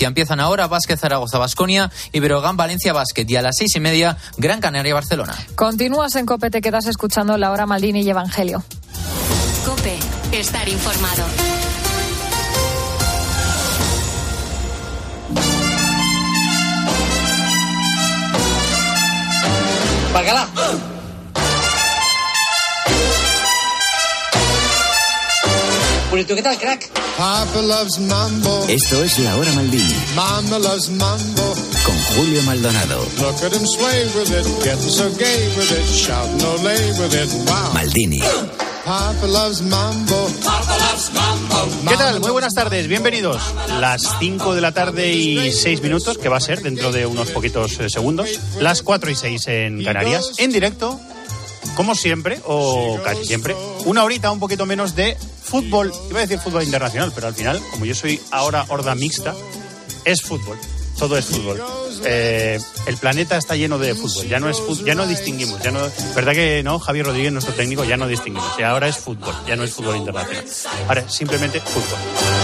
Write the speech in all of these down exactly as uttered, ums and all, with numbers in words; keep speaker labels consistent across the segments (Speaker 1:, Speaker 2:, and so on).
Speaker 1: Y empiezan ahora Basket Zaragoza Baskonia y Breogán Valencia Basket, y a las seis y media Gran Canaria Barcelona.
Speaker 2: Continúas en COPE, te quedas escuchando La Hora Maldini y Evangelio.
Speaker 3: COPE, estar informado.
Speaker 4: ¡Párgala! Bonito, ¿qué tal, crack?
Speaker 5: Papa loves mambo.
Speaker 6: Esto es La Hora Maldini.
Speaker 5: Mama loves mambo.
Speaker 6: Con Julio Maldonado.
Speaker 5: Look at him sway with it, getting so gay with it, shouting olé with it, wow.
Speaker 6: Maldini.
Speaker 5: Papa loves mambo. Papa loves mambo.
Speaker 7: ¿Qué tal? Muy buenas tardes, bienvenidos. Las cinco de la tarde y seis minutos, que va a ser dentro de unos poquitos eh, segundos. Las cuatro y seis en Canarias, en directo, como siempre, o casi siempre, una horita, un poquito menos de fútbol. Iba a decir fútbol internacional, pero al final, como yo soy ahora horda mixta, es fútbol. Todo es fútbol. Eh, el planeta está lleno de fútbol. Ya no es fútbol, ya no distinguimos. Ya no, ¿verdad que no? Javier Rodríguez, nuestro técnico, ya no distinguimos. Y ahora es fútbol, ya no es fútbol internacional. Ahora es simplemente fútbol.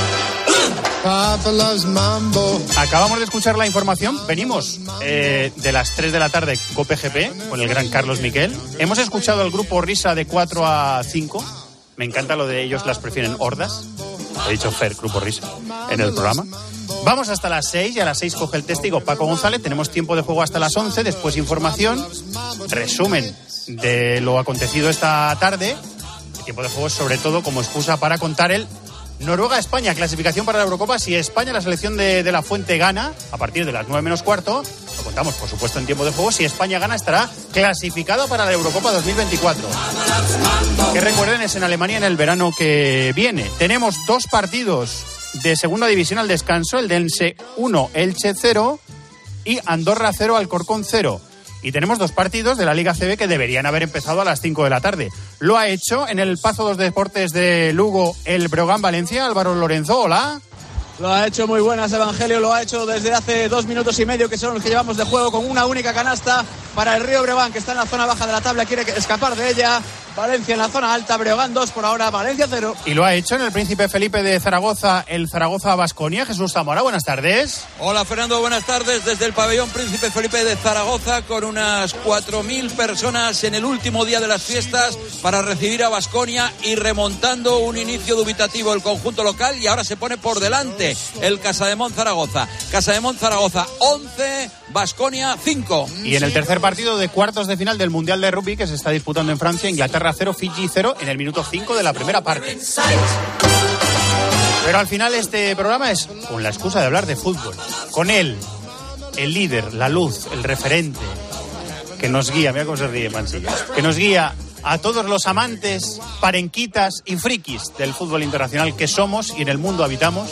Speaker 5: Papa loves mambo.
Speaker 7: Acabamos de escuchar la información. Venimos eh, de las tres de la tarde COPE G P con el gran Carlos Miquel. Hemos escuchado al grupo Risa de cuatro a cinco. Me encanta lo de ellos las prefieren hordas. He dicho Fer, grupo Risa, en el programa. Vamos hasta las seis y a las seis coge el testigo Paco González. Tenemos tiempo de juego hasta las once. Después información, resumen de lo acontecido esta tarde. El tiempo de juego es sobre todo como excusa para contar el Noruega-España, clasificación para la Eurocopa. Si España, la selección de, de la Fuente, gana a partir de las nueve menos cuarto, lo contamos por supuesto en tiempo de juego. Si España gana, estará clasificada para la Eurocopa dos mil veinticuatro. Que recuerden, es en Alemania en el verano que viene. Tenemos dos partidos de segunda división al descanso, el de Elche uno, Elche cero y Andorra cero, Alcorcón cero. Y tenemos dos partidos de la Liga C B que deberían haber empezado a las cinco de la tarde. Lo ha hecho en el Pazo dos Deportes de Lugo el Breogán Valencia. Álvaro Lorenzo, hola.
Speaker 8: Lo ha hecho muy buenas, Evangelio, lo ha hecho desde hace dos minutos y medio, que son los que llevamos de juego, con una única canasta para el Río Breogán, que está en la zona baja de la tabla, quiere escapar de ella. Valencia en la zona alta, Breogán dos por ahora, Valencia cero.
Speaker 7: Y lo ha hecho en el Príncipe Felipe de Zaragoza, el Zaragoza Baskonia. Jesús Zamora, buenas tardes.
Speaker 9: Hola Fernando, buenas tardes desde el pabellón Príncipe Felipe de Zaragoza, con unas cuatro mil personas en el último día de las fiestas para recibir a Baskonia y remontando un inicio dubitativo el conjunto local, y ahora se pone por delante el Casademont Zaragoza. Casademont Zaragoza once, Baskonia cinco.
Speaker 7: Y en el tercer partido de cuartos de final del Mundial de Rugby que se está disputando en Francia, Inglaterra cero, Fiji cero, en el minuto cinco de la primera parte. Pero al final este programa es con la excusa de hablar de fútbol. Con él, el líder, la luz, el referente, que nos guía, mira cómo se ríe Mansilla, que nos guía a todos los amantes, parenquitas y frikis del fútbol internacional que somos y en el mundo habitamos.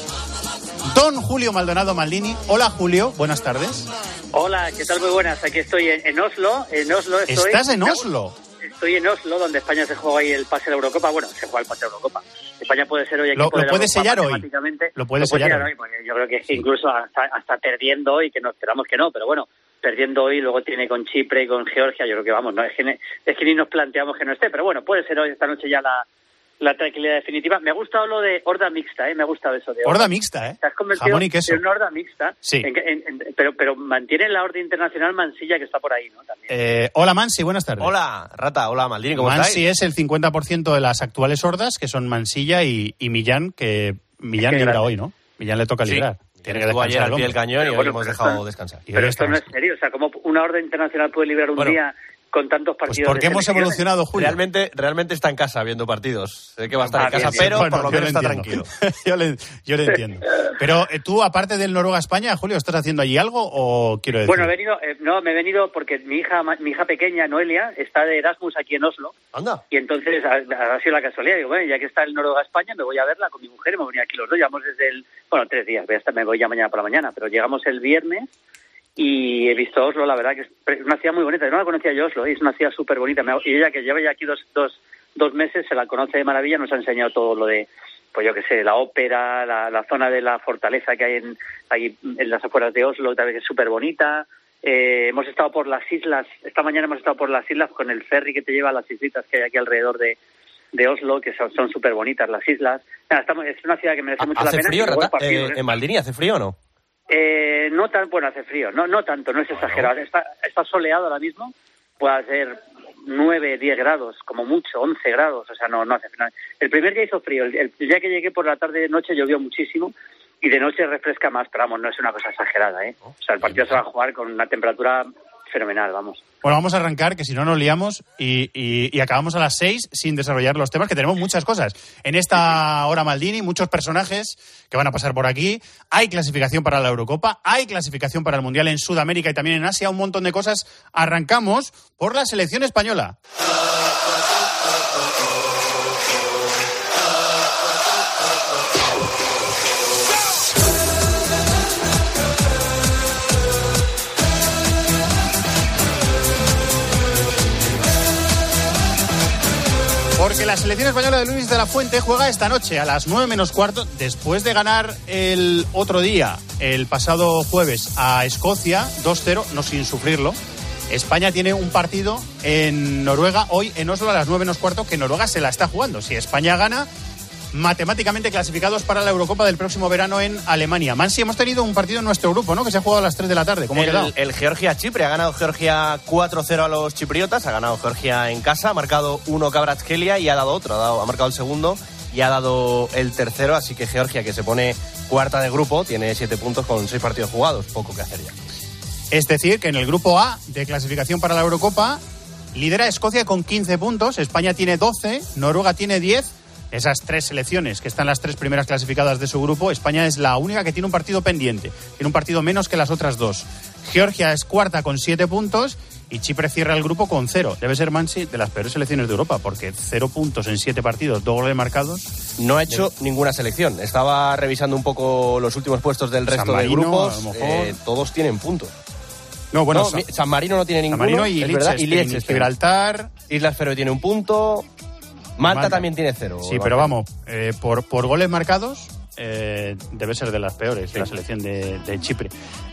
Speaker 7: Don Julio Maldonado Maldini. Hola Julio, buenas tardes.
Speaker 10: Hola, ¿qué tal? Muy buenas. Aquí estoy en, en Oslo. En Oslo estoy.
Speaker 7: ¿Estás en Oslo?
Speaker 10: Estoy en Oslo, donde España se juega ahí el pase de la Eurocopa. Bueno, se juega el pase de la Eurocopa. España puede ser hoy equipo
Speaker 7: ¿Lo, lo
Speaker 10: de la
Speaker 7: puede
Speaker 10: Eurocopa
Speaker 7: sellar hoy?
Speaker 10: Lo
Speaker 7: puede
Speaker 10: lo
Speaker 7: sellar,
Speaker 10: sellar
Speaker 7: hoy.
Speaker 10: hoy, porque yo creo que sí. Incluso hasta, hasta perdiendo hoy, que no esperamos que no, pero bueno, perdiendo hoy, luego tiene con Chipre y con Georgia. Yo creo que vamos, no es que, es que ni nos planteamos que no esté, pero bueno, puede ser hoy, esta noche ya la, la tranquilidad definitiva. Me ha gustado lo de horda mixta, ¿eh? Me ha gustado eso de horda,
Speaker 7: horda mixta, ¿eh?
Speaker 10: Te has convertido
Speaker 7: Jamón y queso.
Speaker 10: en una horda mixta.
Speaker 7: Sí.
Speaker 10: En, en, en, pero, pero mantiene la orden internacional Mansilla, que está por ahí, ¿no? También.
Speaker 7: Eh, hola Mansi, buenas tardes.
Speaker 11: Hola Rata, hola Maldini, ¿cómo
Speaker 7: Mansi
Speaker 11: estáis?
Speaker 7: es el cincuenta por ciento de las actuales hordas, que son Mansilla y, y Millán, que Millán
Speaker 10: Es que
Speaker 7: libra
Speaker 10: grande.
Speaker 7: hoy, ¿no? Millán le toca
Speaker 11: Sí.
Speaker 7: librar. Tiene que
Speaker 11: Estuvo ayer
Speaker 7: descansar
Speaker 11: al
Speaker 7: el
Speaker 11: pie del
Speaker 7: hombre.
Speaker 11: cañón y
Speaker 10: Pero
Speaker 11: hoy
Speaker 10: bueno,
Speaker 11: hemos
Speaker 10: pero
Speaker 11: dejado
Speaker 10: esto-
Speaker 11: descansar.
Speaker 7: Y
Speaker 10: Pero
Speaker 7: hoy
Speaker 10: esto no es
Speaker 7: estamos-
Speaker 10: serio, o sea, como una orden internacional puede liberar un
Speaker 11: Bueno,
Speaker 10: día con tantos
Speaker 7: Pues
Speaker 10: partidos.
Speaker 7: porque
Speaker 10: de
Speaker 7: hemos
Speaker 10: selecciones?
Speaker 7: evolucionado, Julio.
Speaker 11: Realmente, realmente está en casa viendo partidos. Sé que va a estar
Speaker 10: Ah,
Speaker 11: en casa,
Speaker 10: bien, bien.
Speaker 11: pero
Speaker 7: Bueno,
Speaker 11: por lo
Speaker 7: yo
Speaker 11: menos
Speaker 7: le
Speaker 11: está
Speaker 7: entiendo.
Speaker 11: tranquilo.
Speaker 7: yo, le, yo le entiendo. Pero eh, tú, aparte del Noruega-España, Julio, ¿estás haciendo allí algo o quiero decir?
Speaker 10: Bueno, he venido, eh, no, me he venido porque mi hija, mi hija pequeña, Noelia, está de Erasmus aquí en Oslo.
Speaker 11: Anda.
Speaker 10: Y entonces ha, ha sido la casualidad. Digo, bueno, ya que está el Noruega-España, me voy a verla con mi mujer y me voy aquí los dos. Llevamos desde el, bueno, tres días, voy a estar, me voy ya mañana por la mañana, pero llegamos el viernes y he visto Oslo, la verdad que es una ciudad muy bonita. No la conocía yo, Oslo, y es una ciudad súper bonita. Y ella, que lleva ya aquí dos, dos, dos meses, se la conoce de maravilla, nos ha enseñado todo lo de, pues yo qué sé, la ópera, la, la zona de la fortaleza que hay en, ahí en las afueras de Oslo, que también es súper bonita. Eh, hemos estado por las islas, esta mañana hemos estado por las islas con el ferry que te lleva a las islitas que hay aquí alrededor de, de Oslo, que son súper bonitas las islas. Nada, estamos, es una ciudad que merece mucho la
Speaker 11: ¿Hace
Speaker 10: pena.
Speaker 11: frío,
Speaker 10: y luego
Speaker 11: Rata?
Speaker 10: el partido,
Speaker 11: Eh,
Speaker 10: ¿eh?
Speaker 11: ¿En Maldini hace frío o no?
Speaker 10: Eh, no tan, bueno, hace frío, no no tanto, no es exagerado. Está, está soleado ahora mismo, puede hacer nueve, diez grados, como mucho, once grados, o sea, no, no hace frío. El primer día hizo frío, el, el día que llegué por la tarde y noche llovió muchísimo y de noche refresca más, pero vamos, no es una cosa exagerada, ¿eh? O sea, el partido se va a jugar con una temperatura fenomenal, vamos.
Speaker 7: Bueno, vamos a arrancar, que si no nos liamos y, y, y acabamos a las seis sin desarrollar los temas, que tenemos muchas cosas. En esta hora Maldini, muchos personajes que van a pasar por aquí. Hay clasificación para la Eurocopa, hay clasificación para el Mundial en Sudamérica y también en Asia, un montón de cosas. Arrancamos por la selección española. Porque la selección española de Luis de la Fuente juega esta noche a las nueve menos cuarto, después de ganar el otro día, el pasado jueves, a Escocia dos cero, no sin sufrirlo. España tiene un partido en Noruega hoy en Oslo a las nueve menos cuarto, que Noruega se la está jugando. Si España gana, matemáticamente clasificados para la Eurocopa del próximo verano en Alemania. Mansi, hemos tenido un partido en nuestro grupo, ¿no?, que se ha jugado a las tres de la tarde. ¿Cómo ha quedado?
Speaker 11: El, el Georgia-Chipre. Ha ganado Georgia cuatro cero a los chipriotas. Ha ganado Georgia en casa. Ha marcado uno Kvaratskhelia y ha dado otro. Ha, dado, ha marcado el segundo y ha dado el tercero. Así que Georgia, que se pone cuarta de grupo, tiene siete puntos con seis partidos jugados. Poco que hacer ya.
Speaker 7: Es decir, que en el grupo A de clasificación para la Eurocopa lidera Escocia con quince puntos. España tiene doce. Noruega tiene diez. Esas tres selecciones que están las tres primeras clasificadas de su grupo, España es la única que tiene un partido pendiente. Tiene un partido menos que las otras dos. Georgia es cuarta con siete puntos y Chipre cierra el grupo con cero. Debe ser, Mansi, de las peores selecciones de Europa, porque cero puntos en siete partidos, dos goles marcados.
Speaker 11: No ha hecho de... ninguna selección. Estaba revisando un poco los últimos puestos del resto
Speaker 7: San Marino,
Speaker 11: de grupos.
Speaker 7: a lo mejor...
Speaker 11: eh, todos tienen puntos.
Speaker 7: No, bueno,
Speaker 11: no, San... San Marino no tiene ninguno.
Speaker 7: San Marino y
Speaker 11: es verdad, y
Speaker 7: Liechtenstein, Gibraltar.
Speaker 11: Islas Feroe tiene un punto. Malta, Malta también tiene cero.
Speaker 7: Sí, pero vamos, eh, por, por goles marcados eh, debe ser de las peores, sí, la selección de, de Chipre.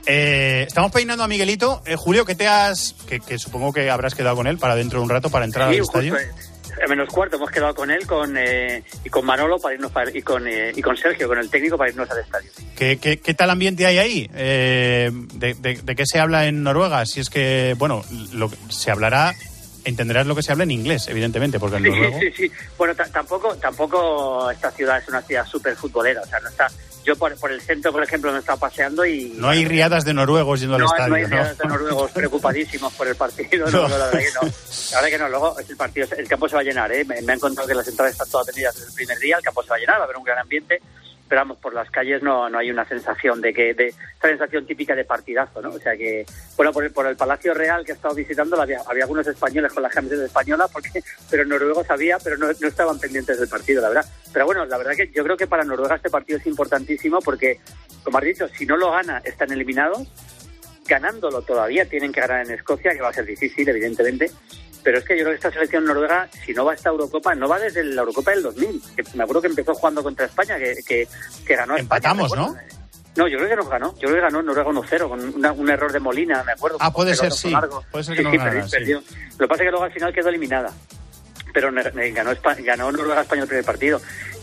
Speaker 7: Eh, estamos peinando a Miguelito. Eh, Julio, ¿qué te has...? Que, que supongo que habrás quedado con él para dentro de un rato, para entrar
Speaker 10: sí,
Speaker 7: al estadio.
Speaker 10: A menos cuarto hemos quedado con él con eh, y con Manolo para irnos para, y con eh, y con Sergio, con el técnico, para irnos al estadio.
Speaker 7: ¿Qué, qué, qué tal ambiente hay ahí? Eh, de, de, ¿De qué se habla en Noruega? Si es que, bueno, lo, se hablará... Entenderás lo que se habla en inglés, evidentemente, porque en
Speaker 10: sí,
Speaker 7: noruego...
Speaker 10: Sí, sí, sí. Bueno, t- tampoco tampoco esta ciudad es una ciudad súper futbolera, o sea, no está... Yo por, por el centro, por ejemplo, me he estado paseando y...
Speaker 7: No hay riadas de noruegos yendo
Speaker 10: no,
Speaker 7: al estadio,
Speaker 10: no hay
Speaker 7: ¿no?
Speaker 10: riadas de noruegos preocupadísimos por el partido, no, no, la verdad que no. La verdad que no, luego el partido, el campo se va a llenar, ¿eh? Me, me han contado que las entradas están todas vendidas desde el primer día, el campo se va a llenar, va a haber un gran ambiente, pero vamos, por las calles no no hay una sensación de que... de esa sensación típica de partidazo, ¿no? O sea que, bueno, por el, por el Palacio Real que he estado visitando había, había algunos españoles con las camisetas españolas, porque, pero noruegos había, pero no, no estaban pendientes del partido, la verdad. Pero bueno, la verdad que yo creo que para Noruega este partido es importantísimo porque, como has dicho, si no lo gana, están eliminados. Ganándolo todavía tienen que ganar en Escocia, que va a ser difícil, evidentemente. Pero es que yo creo que esta selección noruega, si no va a esta Eurocopa, no va desde la Eurocopa del dos mil. Que me acuerdo que empezó jugando contra España, que, que, que ganó
Speaker 7: Empatamos,
Speaker 10: España. Empatamos, ¿no? No, yo creo que nos ganó. Yo creo que ganó Noruega uno cero, con una, un error de Molina, me acuerdo.
Speaker 7: Ah, puede ser, sí. Largo. Puede ser que
Speaker 10: sí,
Speaker 7: no
Speaker 10: sí,
Speaker 7: ganara, sí.
Speaker 10: Perdió. Lo que pasa es que luego al final quedó eliminada. Pero ganó, España, ganó Noruega España el primer partido.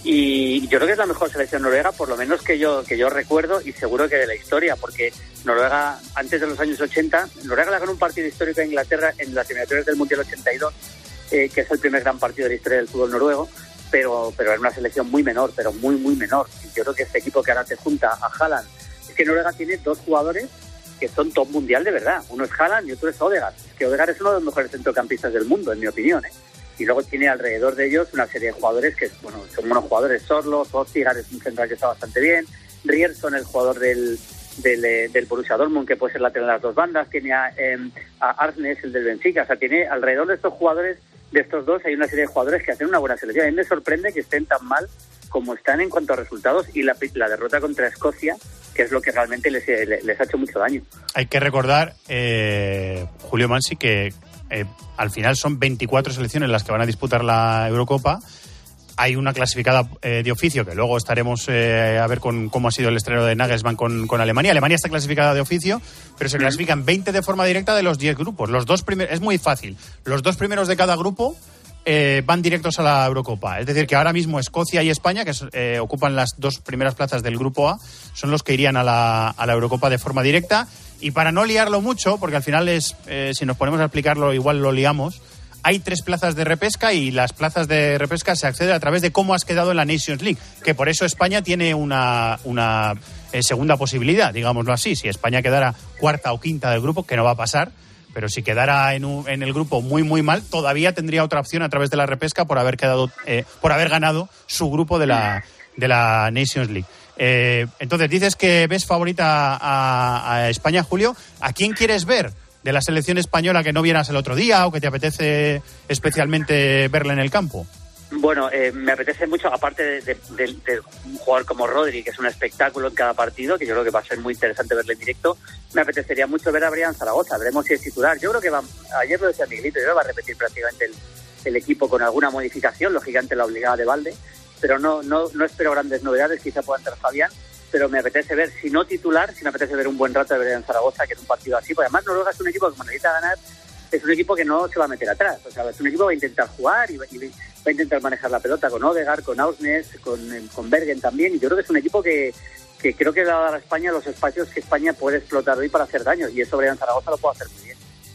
Speaker 10: Y yo creo que es la mejor selección noruega, por lo menos que yo que yo recuerdo, y seguro que de la historia, porque Noruega, antes de los años ochenta, Noruega le ganó un partido histórico a Inglaterra en las eliminatorias del Mundial ochenta y dos, eh, que es el primer gran partido de la historia del fútbol noruego, pero pero era una selección muy menor, pero muy, muy menor. Y yo creo que este equipo que ahora te junta a Haaland, es que Noruega tiene dos jugadores que son top mundial de verdad. Uno es Haaland y otro es Odegaard. Es que Odegaard es uno de los mejores centrocampistas del mundo, en mi opinión, ¿eh? Y luego tiene alrededor de ellos una serie de jugadores que, bueno, son buenos jugadores. Sorlos, Ostigar es un central que está bastante bien. Rierson, el jugador del, del, del Borussia Dortmund, que puede ser lateral en las dos bandas. Tiene a, eh, a Arnes, el del Benfica. O sea, tiene alrededor de estos jugadores, de estos dos, hay una serie de jugadores que hacen una buena selección. A mí me sorprende que estén tan mal como están en cuanto a resultados, y la, la derrota contra Escocia, que es lo que realmente les, les, les ha hecho mucho daño.
Speaker 7: Hay que recordar, eh, Julio Mansi, que Eh, al final son veinticuatro selecciones las que van a disputar la Eurocopa. Hay una clasificada eh, de oficio, que luego estaremos eh, a ver con cómo ha sido el estreno de Nagelsmann con, con Alemania. Alemania está clasificada de oficio, pero se clasifican veinte de forma directa de los diez grupos. Los dos primeros, es muy fácil. Los dos primeros de cada grupo eh, van directos a la Eurocopa. Es decir, que ahora mismo Escocia y España, que eh, ocupan las dos primeras plazas del Grupo A, son los que irían a la, a la Eurocopa de forma directa. Y para no liarlo mucho, porque al final es, eh, si nos ponemos a explicarlo, igual lo liamos, hay tres plazas de repesca y las plazas de repesca se accede a través de cómo has quedado en la Nations League, que por eso España tiene una, una eh, segunda posibilidad, digámoslo así. Si España quedara cuarta o quinta del grupo, que no va a pasar, pero si quedara en, un, en el grupo muy muy mal, todavía tendría otra opción a través de la repesca por haber quedado, eh, por haber ganado su grupo de la, de la Nations League. Eh, entonces, dices que ves favorita a, a España, Julio. ¿A quién quieres ver de la selección española que no vieras el otro día o que te apetece especialmente verla en el campo?
Speaker 10: Bueno, eh, me apetece mucho, aparte de, de, de, de un jugador como Rodri, que es un espectáculo en cada partido, que yo creo que va a ser muy interesante verle en directo, me apetecería mucho ver a Brian Zaragoza. Veremos si es titular. Yo creo que va, ayer lo decía Miguelito, yo creo que va a repetir prácticamente el, el equipo con alguna modificación, lógicamente la obligada de Valde, pero no, no, no espero grandes novedades, quizá pueda entrar Fabián, pero me apetece ver, si no titular, si me apetece ver un buen rato de Brian Zaragoza, que en un partido así, porque además Noruega es un equipo que como necesita ganar, es un equipo que no se va a meter atrás, o sea, es un equipo que va a intentar jugar y va, y va a intentar manejar la pelota con Odegaard, con Ausnes, con, con Bergen también, y yo creo que es un equipo que, que creo que le va a dar a España los espacios que España puede explotar hoy para hacer daño, y eso Brian Zaragoza lo puede hacer muy bien.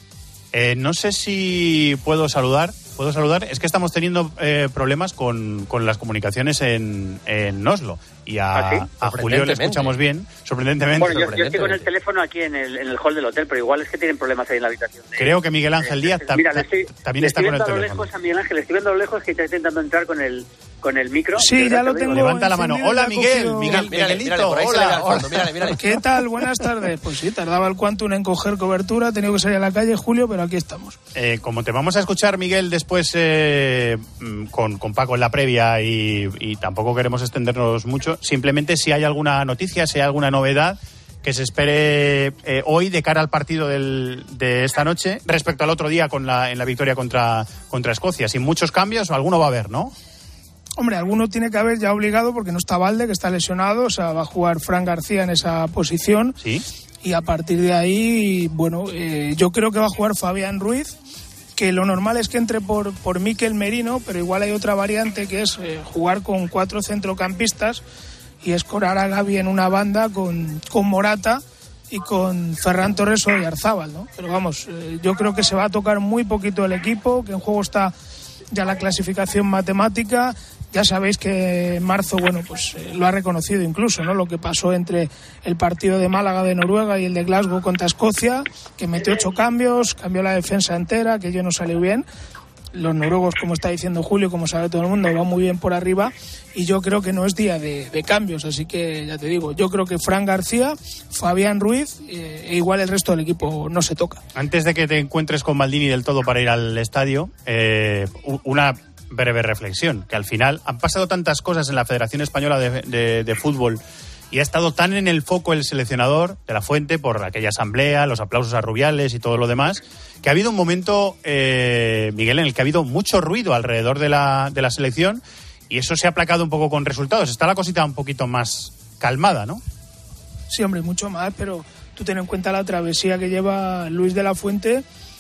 Speaker 7: Eh, no sé si puedo saludar. ¿Puedo saludar? Es que estamos teniendo eh, problemas con, con las comunicaciones en, en Oslo. Y a,
Speaker 10: ¿Ah, sí?
Speaker 7: a Julio le escuchamos bien, sorprendentemente.
Speaker 10: Bueno, yo, yo estoy con el teléfono aquí en el, en el hall del hotel, pero igual es que tienen problemas ahí en la habitación. De,
Speaker 7: Creo que Miguel Ángel Díaz
Speaker 10: eh,
Speaker 7: ta,
Speaker 10: mira,
Speaker 7: ta,
Speaker 10: estoy,
Speaker 7: también está con el teléfono.
Speaker 10: Lejos a Miguel Ángel, estoy viendo a lo lejos que está intentando entrar con el, con el micro.
Speaker 12: Sí, ya lo tengo.
Speaker 7: Levanta la mano. Hola, Miguel.
Speaker 12: Cogido...
Speaker 7: Miguel,
Speaker 11: mírale,
Speaker 7: Miguelito.
Speaker 11: mírale, por ahí
Speaker 7: hola.
Speaker 11: fondo, mírale, mírale.
Speaker 12: ¿Qué tal? Buenas tardes. Pues sí, tardaba el Quantum en coger cobertura, he tenido que salir a la calle, Julio, pero aquí estamos.
Speaker 7: Eh, como te vamos a escuchar, Miguel, después eh, con, con Paco en la previa y, y tampoco queremos extendernos mucho, simplemente si hay alguna noticia, si hay alguna novedad que se espere eh, hoy de cara al partido del, de esta noche respecto al otro día con la, en la victoria contra, contra Escocia. Sin muchos cambios, alguno va a haber, ¿no?
Speaker 12: Hombre, alguno tiene que haber ya obligado porque no está Valde, que está lesionado, o sea, va a jugar Fran García en esa posición.
Speaker 7: Sí.
Speaker 12: Y a partir de ahí, bueno, eh, yo creo que va a jugar Fabián Ruiz, que lo normal es que entre por, por Mikel Merino, pero igual hay otra variante que es eh, jugar con cuatro centrocampistas y escorar a Gavi en una banda con, con Morata y con Ferran Torres o Oyarzábal, ¿no? Pero vamos, eh, yo creo que se va a tocar muy poquito el equipo, que en juego está ya la clasificación matemática. Ya sabéis que en marzo, bueno, pues eh, lo ha reconocido incluso, ¿no? Lo que pasó entre el partido de Málaga de Noruega y el de Glasgow contra Escocia, que metió ocho cambios, cambió la defensa entera, que yo no salió bien. Los noruegos, como está diciendo Julio, como sabe todo el mundo, van muy bien por arriba y yo creo que no es día de, de cambios, así que ya te digo, yo creo que Fran García, Fabián Ruiz eh, e igual el resto del equipo no se toca.
Speaker 7: Antes de que te encuentres con Maldini del todo para ir al estadio, eh, una breve reflexión, que al final han pasado tantas cosas en la Federación Española de, de, de Fútbol y ha estado tan en el foco el seleccionador de la Fuente por aquella asamblea, los aplausos a Rubiales y todo lo demás, que ha habido un momento, eh, Miguel, en el que ha habido mucho ruido alrededor de la, de la selección y eso se ha aplacado un poco con resultados. Está la cosita un poquito más calmada, ¿no?
Speaker 12: Sí, hombre, mucho más, pero tú ten en cuenta la travesía que lleva Luis de la Fuente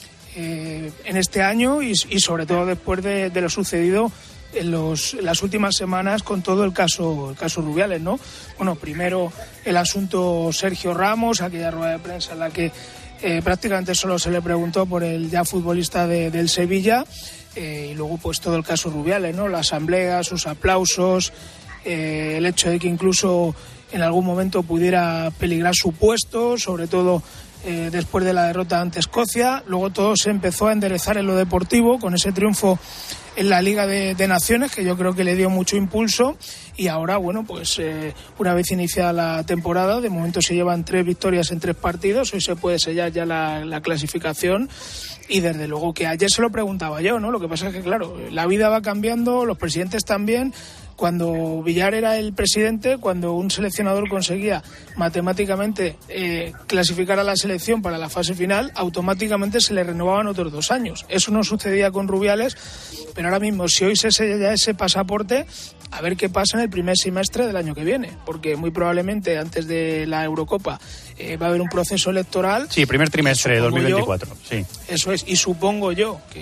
Speaker 12: eh, en este año y, y sobre todo después de, de lo sucedido en, los, en las últimas semanas con todo el caso el caso Rubiales, ¿no? Bueno, primero el asunto Sergio Ramos, aquella rueda de prensa en la que eh, prácticamente solo se le preguntó por el ya futbolista de, del Sevilla eh, y luego pues todo el caso Rubiales, ¿no? La asamblea, sus aplausos, eh, el hecho de que incluso en algún momento pudiera peligrar su puesto, sobre todo eh, después de la derrota ante Escocia. Luego todo se empezó a enderezar en lo deportivo con ese triunfo en la Liga de, de Naciones, que yo creo que le dio mucho impulso, y ahora, bueno, pues eh, una vez iniciada la temporada, de momento se llevan tres victorias en tres partidos, hoy se puede sellar ya la, la clasificación, y desde luego que ayer se lo preguntaba yo, ¿no? Lo que pasa es que, claro, la vida va cambiando, los presidentes también. Cuando Villar era el presidente, cuando un seleccionador conseguía matemáticamente eh, clasificar a la selección para la fase final, automáticamente se le renovaban otros dos años. Eso no sucedía con Rubiales, pero ahora mismo, si hoy se sella ya ese pasaporte, a ver qué pasa en el primer semestre del año que viene, porque muy probablemente antes de la Eurocopa eh, va a haber un proceso electoral.
Speaker 7: Sí, primer trimestre de dos mil veinticuatro,
Speaker 12: yo,
Speaker 7: sí.
Speaker 12: Eso es, y supongo yo que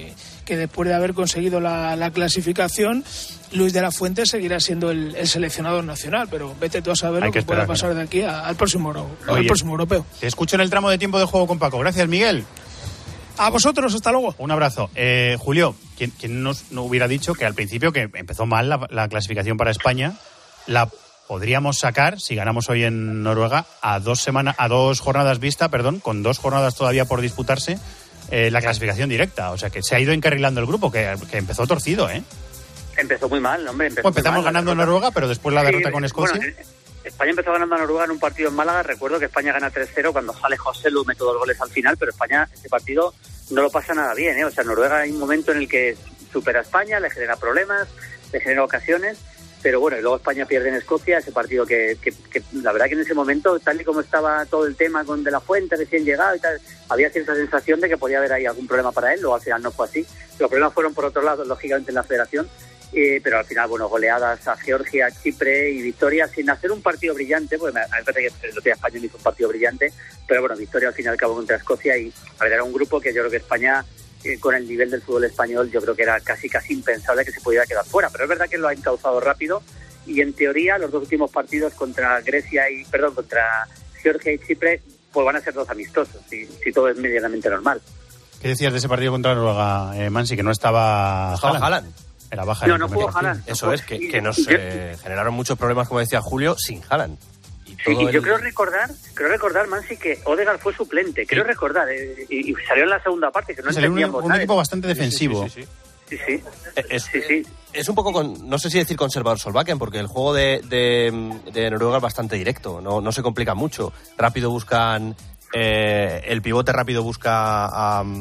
Speaker 12: que después de haber conseguido la, la clasificación, Luis de la Fuente seguirá siendo el, el seleccionador nacional, pero vete tú a saber
Speaker 7: Hay
Speaker 12: lo
Speaker 7: que
Speaker 12: que pueda
Speaker 7: esperar,
Speaker 12: pasar
Speaker 7: ¿no?
Speaker 12: de aquí a, al, próximo,
Speaker 7: Oye,
Speaker 12: al próximo europeo.
Speaker 7: Te escucho en el tramo de tiempo de juego con Paco. Gracias, Miguel.
Speaker 12: A vosotros, hasta luego.
Speaker 7: Un abrazo. Eh, Julio, ¿quién, quién nos no hubiera dicho que al principio, que empezó mal la, la clasificación para España, la podríamos sacar, si ganamos hoy en Noruega, a dos semanas, a dos jornadas vista, perdón, con dos jornadas todavía por disputarse, eh, la clasificación directa? O sea, que se ha ido encarrilando el grupo, que, que empezó torcido, ¿eh?
Speaker 10: Empezó muy mal, hombre. Empezó
Speaker 7: Pues empezamos
Speaker 10: muy mal,
Speaker 7: ganando en Noruega, pero después la derrota
Speaker 10: sí,
Speaker 7: con Escocia.
Speaker 10: Bueno, España empezó ganando a Noruega en un partido en Málaga. Recuerdo que España gana tres cero cuando sale José Lu, mete dos goles al final, pero España, ese partido, no lo pasa nada bien, ¿eh? O sea, Noruega hay un momento en el que supera a España, le genera problemas, le genera ocasiones, pero bueno, y luego España pierde en Escocia, ese partido que, que, que la verdad que en ese momento, tal y como estaba todo el tema con De la Fuente recién llegado y tal, había cierta sensación de que podía haber ahí algún problema para él, luego al final no fue así. Los problemas fueron por otro lado, lógicamente, en la federación, eh, pero al final, bueno, goleadas a Georgia, Chipre y victoria sin hacer un partido brillante, porque me parece que el otro día España no hizo un partido brillante, pero bueno, victoria al fin y al cabo contra Escocia y a ver, era un grupo que yo creo que España, eh, con el nivel del fútbol español, yo creo que era casi casi impensable que se pudiera quedar fuera, pero es verdad que lo ha encauzado rápido y en teoría los dos últimos partidos contra Grecia y, perdón, contra Georgia y Chipre, pues van a ser dos amistosos, si, si todo es medianamente normal.
Speaker 7: ¿Qué decías de ese partido contra Noruega, eh, Mansi? Que no estaba
Speaker 11: Estaba
Speaker 7: Haaland.
Speaker 11: Haaland.
Speaker 7: Era baja.
Speaker 10: No, no jugó Haaland.
Speaker 11: Eso
Speaker 10: no
Speaker 11: es, que,
Speaker 10: y,
Speaker 11: que nos
Speaker 10: y yo,
Speaker 11: eh, generaron muchos problemas, como decía Julio, sin Haaland. Y,
Speaker 10: sí, y
Speaker 11: el...
Speaker 10: yo creo recordar, creo recordar, Mansi, que Odegaard fue suplente. Creo sí. recordar, eh, y, y salió en la segunda parte, que no
Speaker 7: salió
Speaker 10: entendíamos
Speaker 7: un, un equipo bastante defensivo.
Speaker 11: Sí, sí, sí.
Speaker 10: Sí, sí.
Speaker 11: Es,
Speaker 10: sí, sí.
Speaker 11: es un poco, con, no sé si decir conservador Solbakken, porque el juego de, de, de Noruega es bastante directo, no, no se complica mucho. Rápido buscan, eh, el pivote rápido busca a, a,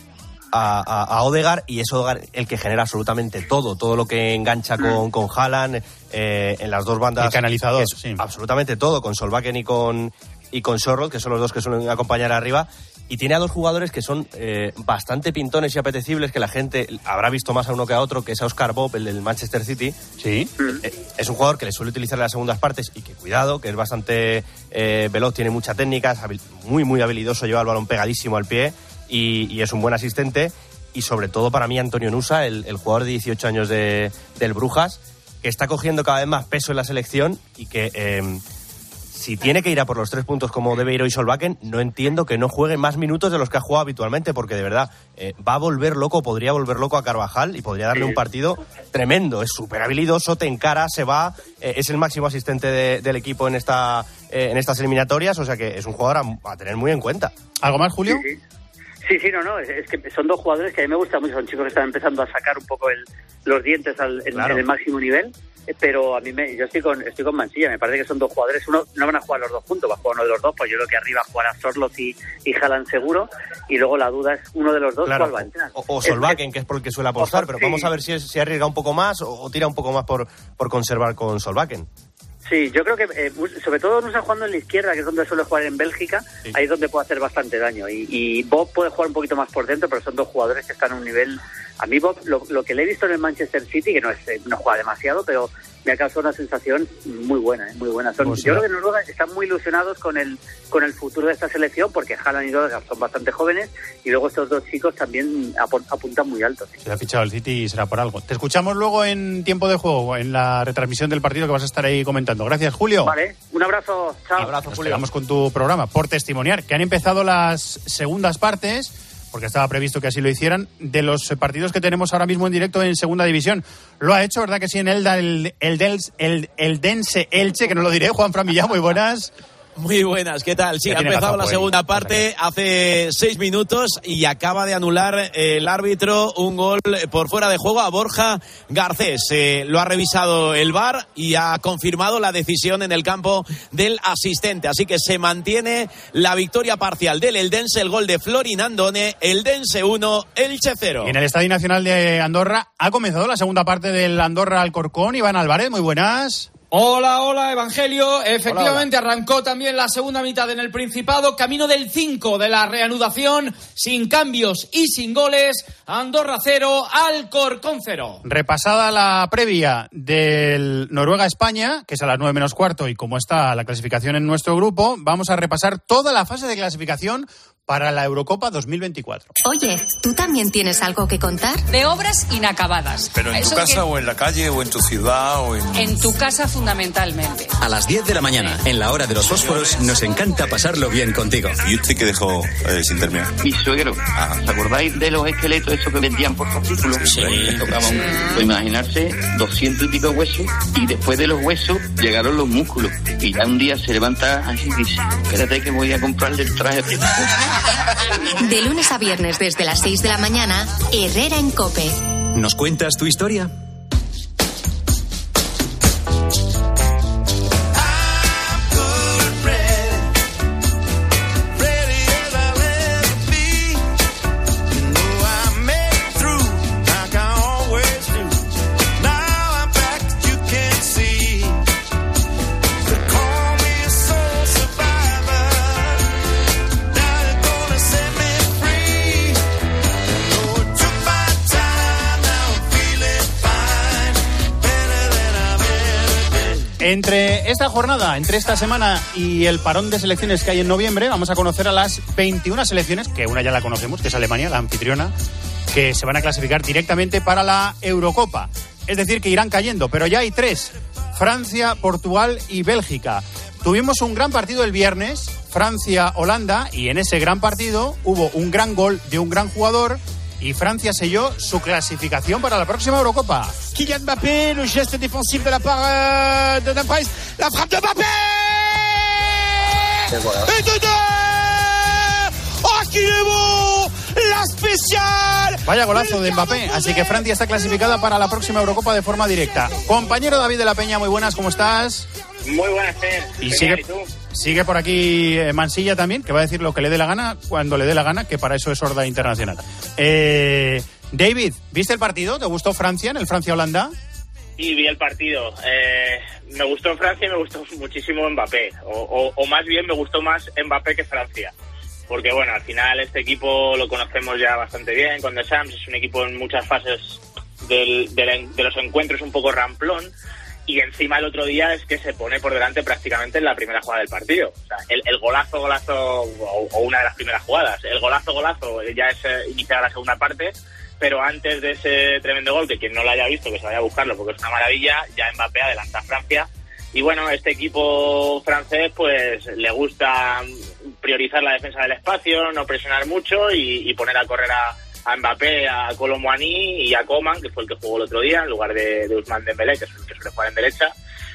Speaker 11: a, a Odegaard, y es Odegaard el que genera absolutamente todo, todo lo que engancha con, con Haaland, eh, en las dos bandas.
Speaker 7: El canalizador,
Speaker 11: es,
Speaker 7: sí.
Speaker 11: Absolutamente todo, con Solbakken y con, y con Sorloth, que son los dos que suelen acompañar arriba. Y tiene a dos jugadores que son eh, bastante pintones y apetecibles, que la gente habrá visto más a uno que a otro, que es a Oscar Bob, el del Manchester City.
Speaker 7: Sí.
Speaker 11: Eh, es un jugador que le suele utilizar en las segundas partes y que, cuidado, que es bastante eh, veloz, tiene mucha técnica, es habil- muy, muy habilidoso, lleva el balón pegadísimo al pie y, y es un buen asistente. Y sobre todo para mí Antonio Nusa, el, el jugador de dieciocho años de, del Brujas, que está cogiendo cada vez más peso en la selección y que... Eh, si tiene que ir a por los tres puntos como debe ir hoy Solbakken, no entiendo que no juegue más minutos de los que ha jugado habitualmente, porque de verdad eh, va a volver loco, podría volver loco a Carvajal y podría darle un partido tremendo. Es súper habilidoso, te encara, se va, eh, es el máximo asistente de, del equipo en esta eh, en estas eliminatorias, o sea que es un jugador a, a tener muy en cuenta.
Speaker 7: ¿Algo más, Julio?
Speaker 10: Sí, sí. Sí, sí, no, no, es, es que son dos jugadores que a mí me gustan mucho, son chicos que están empezando a sacar un poco el, los dientes al, en, claro. en el máximo nivel, pero a mí me, yo estoy con estoy con Mansilla, me parece que son dos jugadores, uno no van a jugar los dos juntos, va a jugar uno de los dos, pues yo creo que arriba jugará Sorloth y, y Haaland seguro, y luego la duda es uno de los dos,
Speaker 11: claro,
Speaker 10: cuál va a entrar.
Speaker 11: O, o Solbakken, que es por el que suele apostar, pero sí. Vamos a ver si, es, si arriesga un poco más o, o tira un poco más por, por conservar con Solbakken.
Speaker 10: Sí, yo creo que eh, sobre todo no está jugando en la izquierda, que es donde suele jugar en Bélgica, sí. Ahí es donde puede hacer bastante daño. Y, y Bob puede jugar un poquito más por dentro, pero son dos jugadores que están a un nivel... A mí Bob, lo, lo que le he visto en el Manchester City, que no es no juega demasiado, pero me ha causado una sensación muy buena, ¿eh? muy buena. Son, pues yo sí. creo que Noruega están muy ilusionados con el con el futuro de esta selección, porque Haaland y Odegaard son bastante jóvenes, y luego estos dos chicos también apuntan muy alto. ¿Sí?
Speaker 7: Se ha fichado el City y será por algo. Te escuchamos luego en tiempo de juego, en la retransmisión del partido que vas a estar ahí comentando. Gracias, Julio.
Speaker 10: Vale, un abrazo. Chao.
Speaker 7: Un abrazo, Julio. Nos quedamos con tu programa por testimoniar que han empezado las segundas partes, porque estaba previsto que así lo hicieran, de los partidos que tenemos ahora mismo en directo en Segunda División. Lo ha hecho, ¿verdad que sí? En Elda, el, el, el, el, el Dense Elche, que no lo diré, Juan Fran Millán, muy buenas.
Speaker 13: Muy buenas, ¿qué tal? Sí, ha empezado la segunda parte hace seis minutos y acaba de anular el árbitro un gol por fuera de juego a Borja Garcés. Eh, lo ha revisado el V A R y ha confirmado la decisión en el campo del asistente. Así que se mantiene la victoria parcial del Eldense, el gol de Florin Andone, Eldense uno, Elche cero.
Speaker 7: En el Estadio Nacional de Andorra ha comenzado la segunda parte del Andorra Alcorcón. Iván Álvarez, muy buenas.
Speaker 14: Hola, hola, Evangelio. Efectivamente, hola, hola. Arrancó también la segunda mitad en el Principado, camino del cinco de la reanudación, sin cambios y sin goles. Andorra cero, Alcorcón cero.
Speaker 7: Repasada la previa del Noruega-España, que es a las nueve menos cuarto, y como está la clasificación en nuestro grupo, vamos a repasar toda la fase de clasificación para la Eurocopa dos mil veinticuatro.
Speaker 3: Oye, ¿tú también tienes algo que contar?
Speaker 15: De obras inacabadas.
Speaker 16: ¿Pero en tu casa que... o en la calle o en tu ciudad o en...?
Speaker 15: En tu casa fundamentalmente.
Speaker 6: A las diez de la mañana, en la hora de los fósforos, nos encanta pasarlo bien contigo.
Speaker 16: ¿Y usted qué dejó eh, sin terminar?
Speaker 17: Mi suegro. Ah. ¿Os acordáis de los esqueletos esos que vendían por fascículos?
Speaker 16: Sí.
Speaker 17: Tocaban, pues imaginarse, doscientos y pico huesos, y después de los huesos llegaron los músculos. Y ya un día se levanta así y dice, espérate que voy a comprarle el traje.
Speaker 3: De lunes a viernes desde las seis de la mañana, Herrera en COPE.
Speaker 6: ¿Nos cuentas tu historia?
Speaker 7: Entre esta jornada, entre esta semana y el parón de selecciones que hay en noviembre, vamos a conocer a las veintiuna selecciones, que una ya la conocemos, que es Alemania, la anfitriona, que se van a clasificar directamente para la Eurocopa. Es decir, que irán cayendo, pero ya hay tres: Francia, Portugal y Bélgica. Tuvimos un gran partido el viernes, Francia-Holanda, y en ese gran partido hubo un gran gol de un gran jugador, y Francia selló su clasificación para la próxima Eurocopa.
Speaker 18: Kylian Mbappé, le geste défensif de la part de Dumfries, la frappe de Mbappé et de deux. ¡Oh, qu'il est beau! La especial.
Speaker 7: Vaya golazo de Mbappé, así que Francia está clasificada para la próxima Eurocopa de forma directa. Compañero David de la Peña, muy buenas, ¿cómo estás?
Speaker 19: Muy buenas, Fer.
Speaker 7: Y sigue, sigue por aquí Mansilla también, que va a decir lo que le dé la gana cuando le dé la gana, que para eso es Horda Internacional. Eh, David, ¿viste el partido? ¿Te gustó Francia en el Francia-Holanda?
Speaker 19: Sí, vi el partido. Eh, me gustó Francia y me gustó muchísimo Mbappé. O, o, o más bien me gustó más Mbappé que Francia. Porque, bueno, al final este equipo lo conocemos ya bastante bien. Con Deschamps es un equipo en muchas fases del, del, de los encuentros un poco ramplón. Y encima el otro día es que se pone por delante prácticamente en la primera jugada del partido. O sea, el, el golazo, golazo, o, o una de las primeras jugadas. El golazo, golazo ya es eh, iniciar la segunda parte, pero antes de ese tremendo gol, que quien no lo haya visto, que se vaya a buscarlo porque es una maravilla, ya Mbappé adelanta a Francia. Y bueno, este equipo francés pues le gusta priorizar la defensa del espacio, no presionar mucho y, y poner a correr a a Mbappé, a Kolo Muani y a Coman, que fue el que jugó el otro día, en lugar de, de Ousmane Dembélé, que es el que suele jugar en derecha.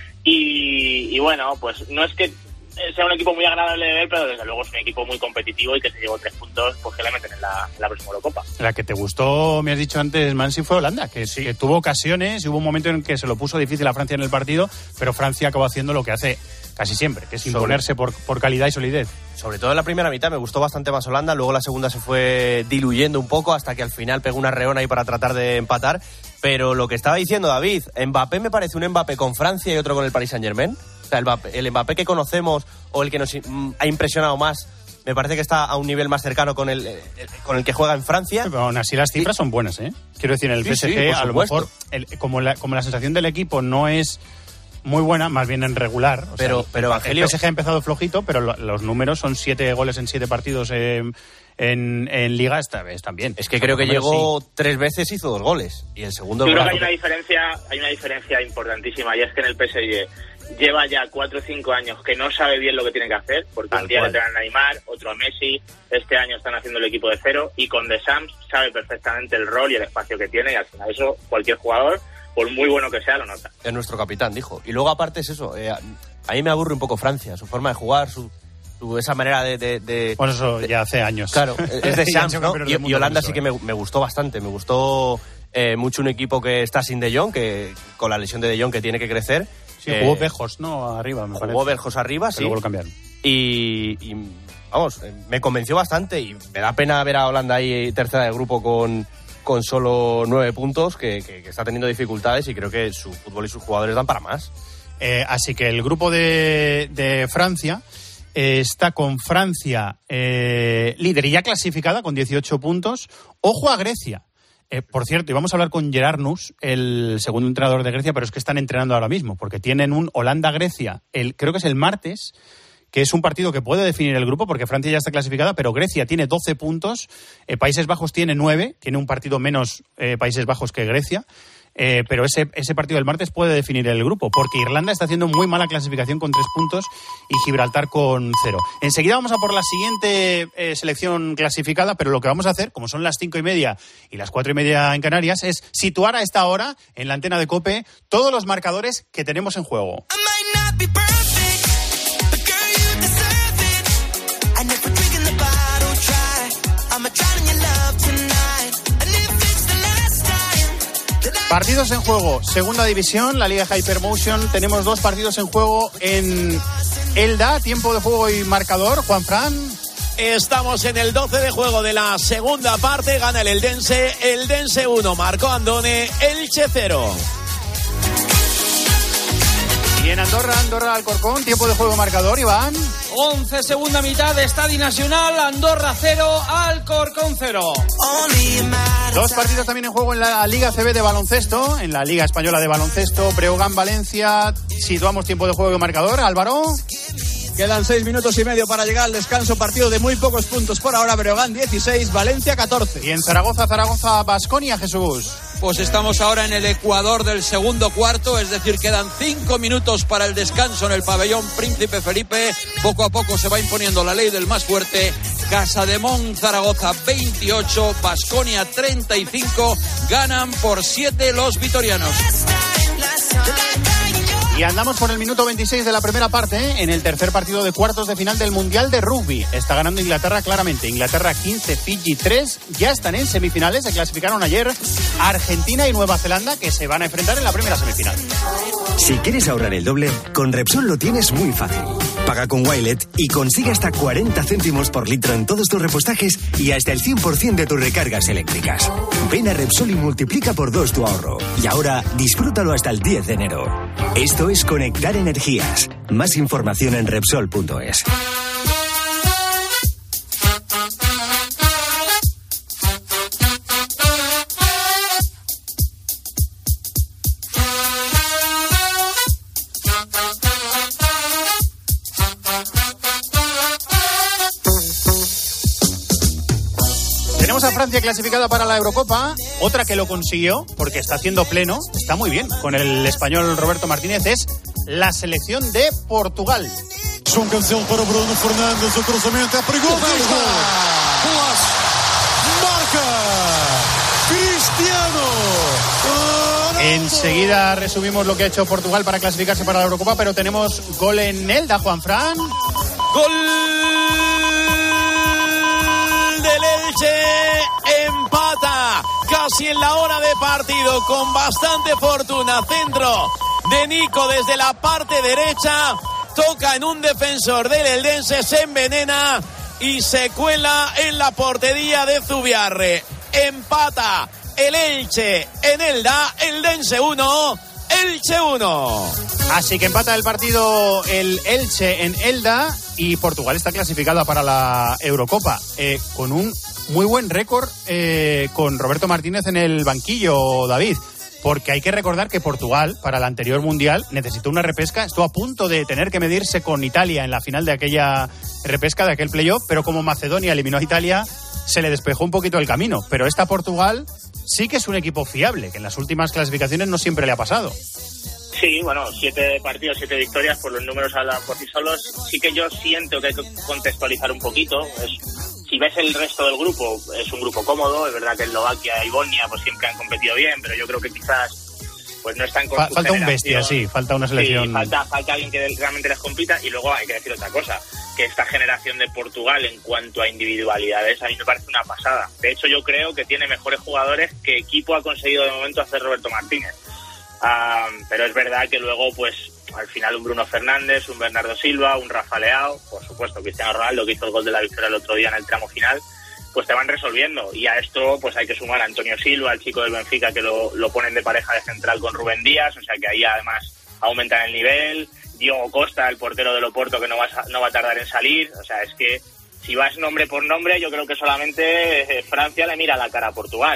Speaker 19: Y, y bueno, pues no es que sea un equipo muy agradable de ver, pero desde luego es un equipo muy competitivo y que se llevó tres puntos pues que le meten en la, en la próxima Eurocopa.
Speaker 7: La que te gustó, me has dicho antes, Mansi, fue Holanda, que, sí. que tuvo ocasiones y hubo un momento en que se lo puso difícil a Francia en el partido, pero Francia acabó haciendo lo que hace casi siempre, que es imponerse por, por calidad y solidez.
Speaker 11: Sobre todo en la primera mitad me gustó bastante más Holanda, luego la segunda se fue diluyendo un poco hasta que al final pegó una reona ahí para tratar de empatar, pero lo que estaba diciendo David, Mbappé me parece un Mbappé con Francia y otro con el Paris Saint-Germain. O sea, el Mbappé, el Mbappé que conocemos o el que nos ha impresionado más, me parece que está a un nivel más cercano con el, con el que juega en Francia.
Speaker 7: Pero aún así las cifras son buenas, ¿eh? Quiero decir, en el
Speaker 11: sí,
Speaker 7: P S G
Speaker 11: sí,
Speaker 7: a lo mejor, el, como, la, como la sensación del equipo no es muy buena, más bien en regular. O
Speaker 11: pero,
Speaker 7: sea,
Speaker 11: pero
Speaker 7: el,
Speaker 11: Evangelio...
Speaker 7: el P S G ha empezado flojito, pero lo, los números son siete goles en siete partidos en, en, en Liga, esta vez también.
Speaker 11: Es que creo que llegó
Speaker 7: sí.
Speaker 11: tres veces, hizo dos goles. Y el segundo...
Speaker 19: Yo creo que hay una diferencia, hay una diferencia importantísima, y es que en el P S G lleva ya cuatro o cinco años que no sabe bien lo que tiene que hacer, porque un día le traen a Neymar, otro a Messi, este año están haciendo el equipo de cero, y con Deschamps sabe perfectamente el rol y el espacio que tiene, y al final eso cualquier jugador, por muy bueno que sea, lo nota.
Speaker 11: Es nuestro capitán, dijo. Y luego aparte es eso, eh, a mí me aburre un poco Francia, su forma de jugar, su, su esa manera de... de, de
Speaker 7: bueno, eso
Speaker 11: de,
Speaker 7: ya hace años.
Speaker 11: Claro, es de Champs, ¿no? Y, y Holanda sí que me, me gustó bastante, me gustó eh, mucho un equipo que está sin De Jong, que con la lesión de De Jong que tiene que crecer.
Speaker 7: Sí, jugó Bejos, ¿no? Arriba, me
Speaker 11: jugó
Speaker 7: parece.
Speaker 11: Jugó Bejos arriba, sí.
Speaker 7: Luego lo cambiaron.
Speaker 11: Y, y, vamos, me convenció bastante y me da pena ver a Holanda ahí tercera de grupo con, con solo nueve puntos, que, que, que está teniendo dificultades y creo que su fútbol y sus jugadores dan para más.
Speaker 7: Eh, así que el grupo de, de Francia eh, está con Francia eh, líder y ya clasificada con dieciocho puntos. Ojo a Grecia. Eh, por cierto, íbamos a hablar con Gerard Nus, el segundo entrenador de Grecia, pero es que están entrenando ahora mismo, porque tienen un Holanda-Grecia, el, creo que es el martes, que es un partido que puede definir el grupo, porque Francia ya está clasificada, pero Grecia tiene doce puntos, eh, Países Bajos tiene nueve, tiene un partido menos eh, Países Bajos que Grecia. Eh, pero ese, ese partido del martes puede definir el grupo, porque Irlanda está haciendo muy mala clasificación con tres puntos y Gibraltar con cero. Enseguida vamos a por la siguiente eh, selección clasificada, pero lo que vamos a hacer, como son las cinco y media y las cuatro y media en Canarias, es situar a esta hora en la antena de COPE todos los marcadores que tenemos en juego. Partidos en juego, segunda división, la Liga Hypermotion. Tenemos dos partidos en juego en Elda, tiempo de juego y marcador. Juanfran.
Speaker 13: Estamos en el doce de juego de la segunda parte. Gana el Eldense, Eldense uno, marcó Andone, Elche cero.
Speaker 7: Y en Andorra, Andorra Alcorcón, tiempo de juego marcador, Iván.
Speaker 14: once, segunda mitad de Estadi Nacional, Andorra cero, Alcorcón cero.
Speaker 7: Dos partidos también en juego en la Liga C B de baloncesto, en la Liga Española de baloncesto, Breogán Valencia. Situamos tiempo de juego y marcador, Álvaro.
Speaker 8: Quedan seis minutos y medio para llegar al descanso, partido de muy pocos puntos por ahora, Breogán dieciséis, Valencia catorce.
Speaker 7: Y en Zaragoza, Zaragoza, Baskonia, Jesús.
Speaker 9: Pues estamos ahora en el ecuador del segundo cuarto, es decir, quedan cinco minutos para el descanso en el pabellón Príncipe Felipe. Poco a poco se va imponiendo la ley del más fuerte. Casademón, Zaragoza veintiocho, Baskonia treinta y cinco, ganan por siete los vitorianos.
Speaker 7: Y andamos por el minuto veintiséis de la primera parte, ¿eh? En el tercer partido de cuartos de final del Mundial de Rugby. Está ganando Inglaterra claramente. Inglaterra quince, Fiji tres. Ya están en semifinales. Se clasificaron ayer Argentina y Nueva Zelanda, que se van a enfrentar en la primera semifinal.
Speaker 20: Si quieres ahorrar el doble, con Repsol lo tienes muy fácil. Paga con Wilet y consigue hasta cuarenta céntimos por litro en todos tus repostajes y hasta el cien por ciento de tus recargas eléctricas. Ven a Repsol y multiplica por dos tu ahorro. Y ahora, disfrútalo hasta el diez de enero. Esto es Conectar Energías. Más información en Repsol punto es.
Speaker 7: Tenemos a Francia clasificada para la Eurocopa, otra que lo consiguió, porque está haciendo pleno, está muy bien, con el español Roberto Martínez, es la selección de Portugal.
Speaker 5: João Cancelo para Bruno Fernandes, o cruzamento é perigoso. Golaço. Marca Cristiano.
Speaker 7: Enseguida resumimos lo que ha hecho Portugal para clasificarse para la Eurocopa, pero tenemos gol en Elda, Juanfran.
Speaker 13: Gol del Elche, empata casi en la hora de partido con bastante fortuna. Centro de Nico desde la parte derecha, toca en un defensor del Eldense, se envenena y se cuela en la portería de Zubiarre. Empata el Elche en Elda, Eldense uno, Elche uno.
Speaker 7: Así que empata el partido el Elche en Elda y Portugal está clasificada para la Eurocopa, eh, con un muy buen récord eh, con Roberto Martínez en el banquillo, David. Porque hay que recordar que Portugal, para el anterior Mundial, necesitó una repesca. Estuvo a punto de tener que medirse con Italia en la final de aquella repesca, de aquel playoff, pero como Macedonia eliminó a Italia, se le despejó un poquito el camino. Pero esta Portugal sí que es un equipo fiable, que en las últimas clasificaciones no siempre le ha pasado.
Speaker 19: Sí, bueno, siete partidos, siete victorias, por los números hablan por sí solos. Sí que yo siento que hay que contextualizar un poquito. Es, si ves el resto del grupo, es un grupo cómodo. Es verdad que Eslovaquia y Bosnia pues siempre han competido bien, pero yo creo que quizás pues no están con
Speaker 7: Fa-
Speaker 19: su
Speaker 7: Falta un
Speaker 19: generación.
Speaker 7: bestia, sí, falta una selección.
Speaker 19: Sí, falta, falta alguien que realmente les compita. Y luego hay que decir otra cosa, que esta generación de Portugal en cuanto a individualidades a mí me parece una pasada. De hecho, yo creo que tiene mejores jugadores que equipo ha conseguido de momento hacer Roberto Martínez. Um, pero es verdad que luego, pues, al final un Bruno Fernández, un Bernardo Silva, un Rafa Leao, por supuesto, Cristiano Ronaldo, que hizo el gol de la victoria el otro día en el tramo final, pues te van resolviendo. Y a esto, pues hay que sumar a Antonio Silva, el chico del Benfica, que lo, lo ponen de pareja de central con Rubén Díaz, o sea que ahí además aumentan el nivel. Diogo Costa, el portero del Oporto, que no va, a, no va a tardar en salir. O sea, es que si vas nombre por nombre, yo creo que solamente eh, Francia le mira la cara a Portugal.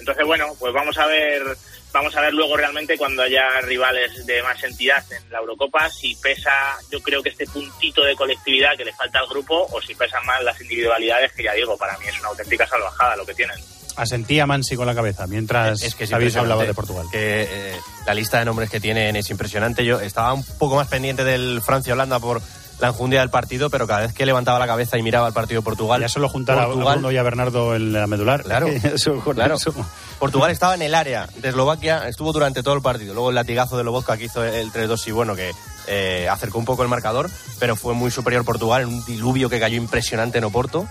Speaker 19: Entonces, bueno, pues vamos a ver vamos a ver luego realmente cuando haya rivales de más entidad en la Eurocopa si pesa, yo creo que este puntito de colectividad que le falta al grupo o si pesan más las individualidades, que ya digo, para mí es una auténtica salvajada lo que tienen.
Speaker 7: Asentía Mansi con la cabeza mientras
Speaker 11: es que
Speaker 7: David hablaba de Portugal.
Speaker 11: Que, eh, la lista de nombres que tienen es impresionante. Yo estaba un poco más pendiente del Francia-Holanda por la enjundia del partido, pero cada vez que levantaba la cabeza y miraba el partido de Portugal...
Speaker 7: Ya solo juntar Portugal, a Bruno y a Bernardo en la medular.
Speaker 11: Claro, eso, claro. Eso. Portugal estaba en el área de Eslovaquia, estuvo durante todo el partido. Luego el latigazo de Lobotka que hizo el tres dos y bueno, que eh, acercó un poco el marcador, pero fue muy superior Portugal en un diluvio que cayó impresionante en Oporto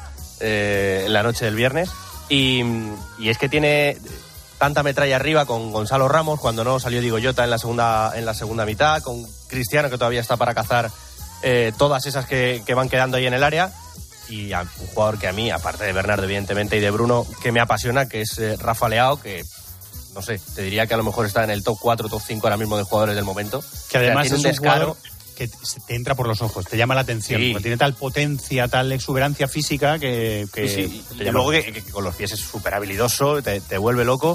Speaker 11: eh, en la noche del viernes. Y, y es que tiene tanta metralla arriba con Gonzalo Ramos, cuando no salió Diego Jota en la segunda, en la segunda mitad, con Cristiano que todavía está para cazar eh, todas esas que, que van quedando ahí en el área, y a un jugador que a mí, aparte de Bernardo evidentemente y de Bruno, que me apasiona, que es eh, Rafa Leao, que no sé, te diría que a lo mejor está en el top cuatro, top cinco ahora mismo de jugadores del momento.
Speaker 7: Que además
Speaker 11: o sea, tiene
Speaker 7: es
Speaker 11: un descaro
Speaker 7: un que te entra por los ojos, te llama la atención,
Speaker 11: sí.
Speaker 7: Tiene tal potencia, tal exuberancia física que, que
Speaker 11: sí, sí.
Speaker 7: te
Speaker 11: Y
Speaker 7: llama.
Speaker 11: luego que, que con los pies es súper habilidoso, te, te vuelve loco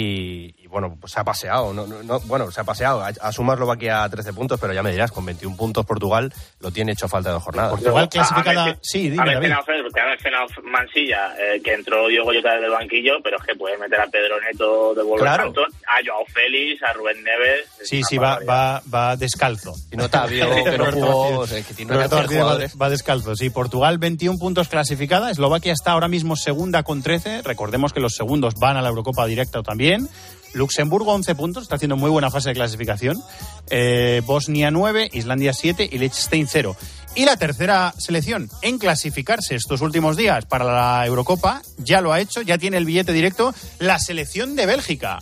Speaker 11: y, y bueno, pues se ha paseado, no, no, bueno, se ha paseado, a, a sumarlo aquí a trece puntos, pero ya me dirás, con veintiún puntos Portugal lo tiene hecho a falta de dos jornadas.
Speaker 7: Portugal clasificada,
Speaker 19: a, a
Speaker 7: sí, dime,
Speaker 19: ha mencionado, porque ha mencionado Mansilla, eh, que entró Diego Jota desde el banquillo, pero es que puede meter a Pedro Neto de Wolverhampton, claro. A Joao Félix, a Rubén Neves.
Speaker 7: Sí, sí, va, va, va descalzo.
Speaker 11: Y no está bien, que no jugó, o sea, que tiene
Speaker 7: Roberto Martínez va, va descalzo, sí. Portugal veintiún puntos clasificada, Eslovaquia está ahora mismo segunda con trece, recordemos que los segundos van a la Eurocopa directa también. Luxemburgo once puntos, está haciendo muy buena fase de clasificación. Eh, Bosnia nueve, Islandia siete y Liechtenstein cero. Y la tercera selección en clasificarse estos últimos días para la Eurocopa, ya lo ha hecho, ya tiene el billete directo, la selección de Bélgica.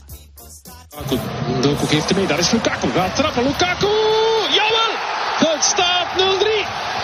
Speaker 21: Doku geeft hem mee, daar is Lukaku, gaat trappen, Lukaku, jawel, het staat nul drie.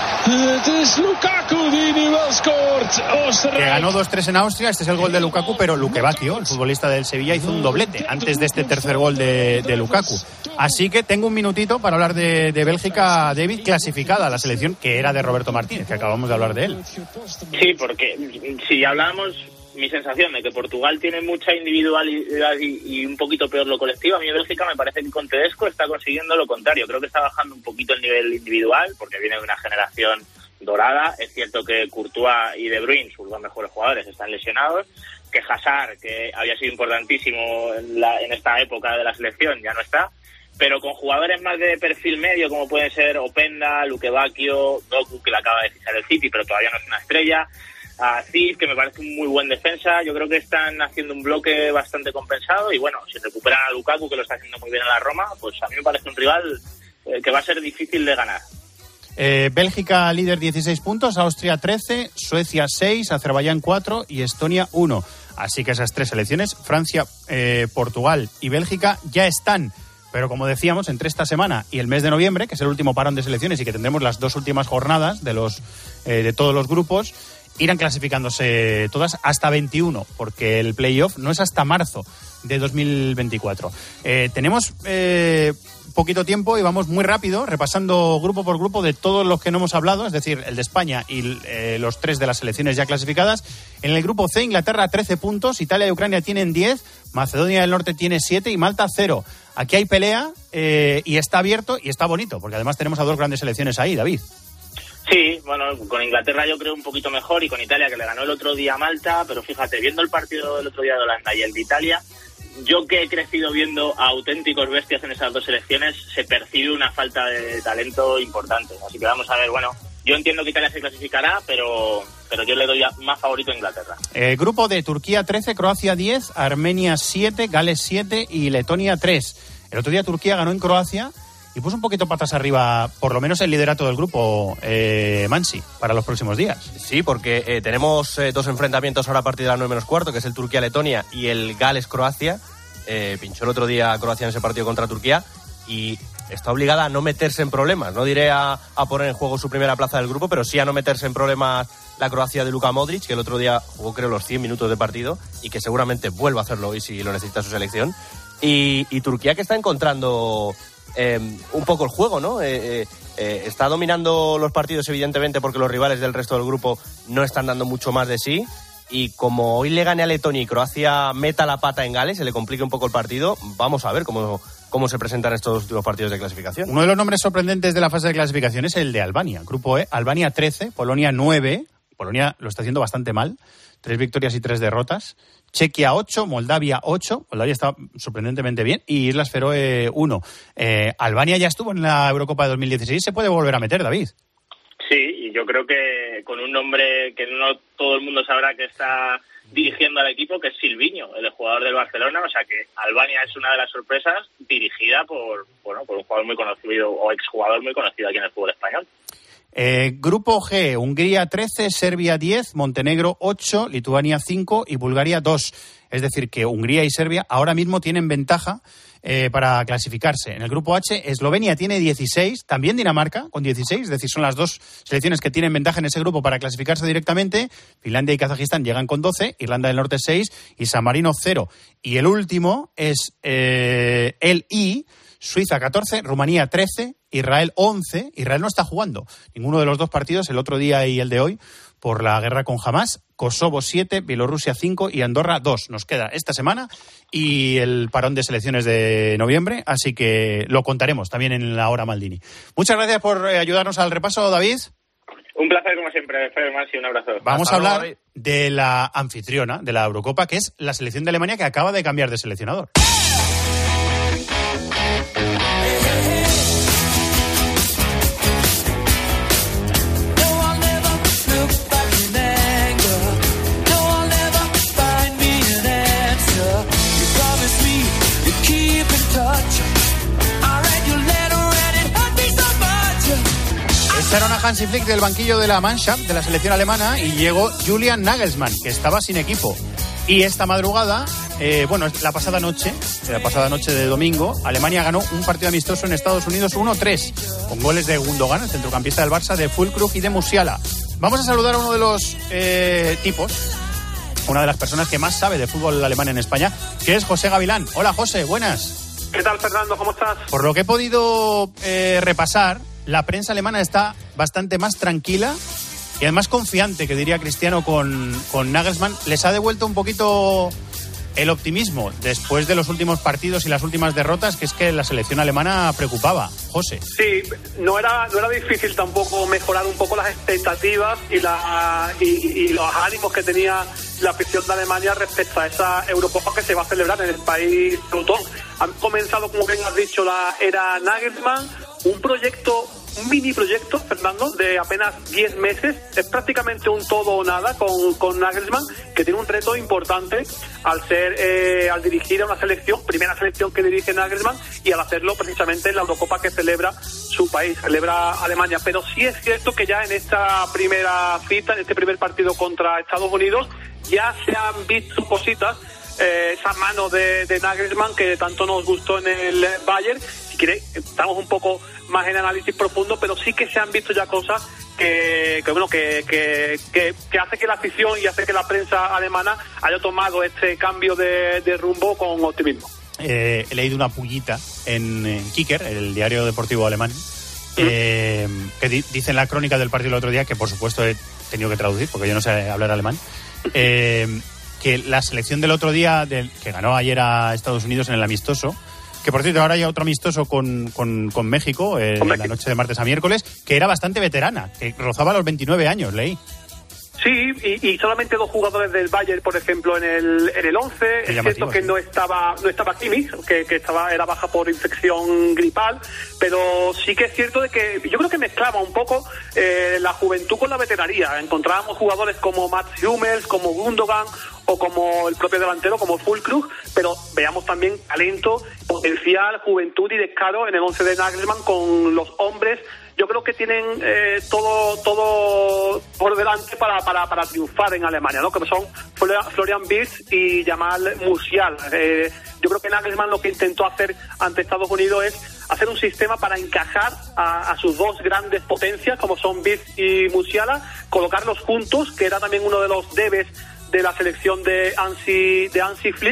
Speaker 21: Het is Lukaku die nu wel scoort. Oostenrijk.
Speaker 7: Que ganó dos tres en Austria, este es el gol de Lukaku, pero Luke Bacchio, el futbolista del Sevilla, hizo un doblete antes de este tercer gol de, de Lukaku. Así que tengo un minutito para hablar de, de Bélgica, David, clasificada, la selección que era de Roberto Martínez, que acabamos de hablar de él.
Speaker 19: Sí, porque si hablábamos, mi sensación de que Portugal tiene mucha individualidad y, y un poquito peor lo colectivo, a mí Bélgica me parece que con Tedesco está consiguiendo lo contrario. Creo que está bajando un poquito el nivel individual porque viene de una generación dorada. Es cierto que Courtois y De Bruyne, sus dos mejores jugadores, están lesionados, que Hazard, que había sido importantísimo en, la, en esta época de la selección, ya no está, pero con jugadores más de perfil medio como pueden ser Openda, Luke Bacchio, Doku, que le acaba de fichar el City pero todavía no es una estrella, a Cif, que me parece un muy buen defensa. Yo creo que están haciendo un bloque bastante compensado y bueno, si recuperan a Lukaku, que lo está haciendo muy bien en la Roma, pues a mí me parece un rival eh, que va a ser difícil de ganar.
Speaker 7: Eh, Bélgica líder dieciséis puntos, Austria trece, Suecia seis, Azerbaiyán cuatro y Estonia uno. Así que esas tres selecciones, Francia, eh, Portugal y Bélgica, ya están. Pero como decíamos, entre esta semana y el mes de noviembre, que es el último parón de selecciones y que tendremos las dos últimas jornadas de los eh, de todos los grupos, irán clasificándose todas hasta veintiuno, porque el playoff no es hasta marzo de dos mil veinticuatro. Eh, tenemos eh, poquito tiempo y vamos muy rápido, repasando grupo por grupo de todos los que no hemos hablado, es decir, el de España y eh, los tres de las selecciones ya clasificadas. En el grupo C, Inglaterra trece puntos, Italia y Ucrania tienen diez, Macedonia del Norte tiene siete y Malta cero. Aquí hay pelea eh, y está abierto y está bonito, porque además tenemos a dos grandes selecciones ahí, David.
Speaker 19: Sí, bueno, con Inglaterra yo creo un poquito mejor y con Italia, que le ganó el otro día a Malta, pero fíjate, viendo el partido del otro día de Holanda y el de Italia, yo que he crecido viendo a auténticos bestias en esas dos selecciones, se percibe una falta de talento importante. Así que vamos a ver, bueno, yo entiendo que Italia se clasificará, pero, pero yo le doy más favorito a Inglaterra.
Speaker 7: Eh, grupo de Turquía trece, Croacia diez, Armenia siete, Gales siete y Letonia tres. El otro día Turquía ganó en Croacia y puso un poquito patas arriba, por lo menos el liderato del grupo, eh, Mansi, para los próximos días.
Speaker 11: Sí, porque eh, tenemos eh, dos enfrentamientos ahora a partir de las nueve menos cuarto, que es el Turquía-Letonia y el Gales-Croacia. Eh, pinchó el otro día Croacia en ese partido contra Turquía y está obligada a no meterse en problemas. No diré a, a poner en juego su primera plaza del grupo, pero sí a no meterse en problemas la Croacia de Luka Modric, que el otro día jugó creo los cien minutos de partido y que seguramente vuelva a hacerlo hoy si lo necesita su selección. Y, y Turquía, que está encontrando eh, un poco el juego, ¿no? Eh, eh, eh, está dominando los partidos evidentemente porque los rivales del resto del grupo no están dando mucho más de sí. y como hoy le gane a Letonia y Croacia meta la pata en Gales, se le complique un poco el partido, vamos a ver cómo, cómo se presentan estos últimos partidos de clasificación.
Speaker 7: Uno de los nombres sorprendentes de la fase de clasificación es el de Albania. Grupo E, Albania trece, Polonia nueve. Polonia lo está haciendo bastante mal. Tres victorias y tres derrotas. Chequia ocho, Moldavia ocho. Moldavia está sorprendentemente bien. Y Islas Feroe uno. Eh, Albania ya estuvo en la Eurocopa de dos mil dieciséis. ¿Se puede volver a meter, David?
Speaker 19: Sí, y yo creo que con un nombre que no todo el mundo sabrá que está dirigiendo al equipo, que es Silviño, el jugador del Barcelona. O sea que Albania es una de las sorpresas, dirigida por, bueno, por un jugador muy conocido o exjugador muy conocido aquí en el fútbol español.
Speaker 7: Eh, grupo G, Hungría trece, Serbia diez, Montenegro ocho, Lituania cinco y Bulgaria dos. Es decir, que Hungría y Serbia ahora mismo tienen ventaja eh, para clasificarse. En el grupo H, Eslovenia tiene dieciséis, también Dinamarca con dieciséis, es decir, son las dos selecciones que tienen ventaja en ese grupo para clasificarse directamente. Finlandia y Kazajistán llegan con doce, Irlanda del Norte seis y San Marino cero. Y el último es eh, el I, Suiza catorce, Rumanía trece, Israel once. Israel no está jugando ninguno de los dos partidos, el otro día y el de hoy, por la guerra con Hamás. Kosovo siete, Bielorrusia cinco y Andorra dos. Nos queda esta semana y el parón de selecciones de noviembre, así que lo contaremos también en la hora Maldini. Muchas gracias por ayudarnos al repaso, David.
Speaker 19: Un placer, como siempre, Fred Mansi, un abrazo.
Speaker 7: Vamos a hablar de la anfitriona de la Eurocopa, que es la selección de Alemania, que acaba de cambiar de seleccionador. Echaron a Hansi Flick del banquillo de la Mannschaft, de la selección alemana, y llegó Julian Nagelsmann, que estaba sin equipo. Y esta madrugada, eh, bueno, la pasada noche, la pasada noche de domingo, Alemania ganó un partido amistoso en Estados Unidos uno tres, con goles de Gundogan, el centrocampista del Barça, de Füllkrug y de Musiala. Vamos a saludar a uno de los eh, tipos, una de las personas que más sabe de fútbol alemán en España, que es José Gavilán. Hola, José, buenas.
Speaker 1: ¿Qué tal, Fernando? ¿Cómo estás?
Speaker 7: Por lo que he podido eh, repasar, la prensa alemana está bastante más tranquila y además confiante, que diría Cristiano, con, con Nagelsmann. Les ha devuelto un poquito el optimismo después de los últimos partidos y las últimas derrotas, que es que la selección alemana preocupaba. José.
Speaker 1: Sí, no era no era difícil tampoco mejorar un poco las expectativas y, la, y, y los ánimos que tenía la afición de Alemania respecto a esa Eurocopa que se va a celebrar en el país teutón. Han comenzado, como bien has dicho, la era Nagelsmann, un proyecto, un mini proyecto, Fernando, de apenas diez meses. Es prácticamente un todo o nada con, con Nagelsmann, que tiene un reto importante al ser eh, al dirigir a una selección, primera selección que dirige Nagelsmann, y al hacerlo precisamente en la Eurocopa que celebra su país, celebra Alemania. Pero sí es cierto que ya en esta primera cita, en este primer partido contra Estados Unidos, ya se han visto cositas, eh, esa mano de, de Nagelsmann que tanto nos gustó en el Bayern. Si quiere, estamos un poco más en análisis profundo, pero sí que se han visto ya cosas que, que bueno, que, que, que, que hace que la afición y hace que la prensa alemana haya tomado este cambio de, de rumbo con optimismo.
Speaker 7: Eh, he leído una pullita en, en Kicker, el diario deportivo alemán, eh, que di, dice en la crónica del partido el otro día, que por supuesto he tenido que traducir porque yo no sé hablar alemán, eh, que la selección del otro día, del, que ganó ayer a Estados Unidos en el amistoso, que por cierto ahora hay otro amistoso con, con, con México, eh, en la noche de martes a miércoles, que era bastante veterana, que rozaba los veintinueve años, leí.
Speaker 1: Sí, y, y solamente dos jugadores del Bayern, por ejemplo, en el en el once. Es cierto que sí. no estaba no estaba Kimmich, que, que estaba era baja por infección gripal, pero sí que es cierto de que yo creo que mezclaba un poco eh, la juventud con la veteranía. Encontrábamos jugadores como Mats Hummels, como Gundogan o como el propio delantero, como Füllkrug, pero veamos también talento, potencial, juventud y descaro en el once de Nagelsmann con los hombres. Yo creo que tienen eh, todo todo por delante para, para, para triunfar en Alemania, ¿no? Que son Florian Wirtz y Jamal Musiala. Eh, yo creo que Nagelsmann lo que intentó hacer ante Estados Unidos es hacer un sistema para encajar a, a sus dos grandes potencias, como son Wirtz y Musiala, colocarlos juntos, que era también uno de los debes de la selección de Hansi, de Hansi Flick,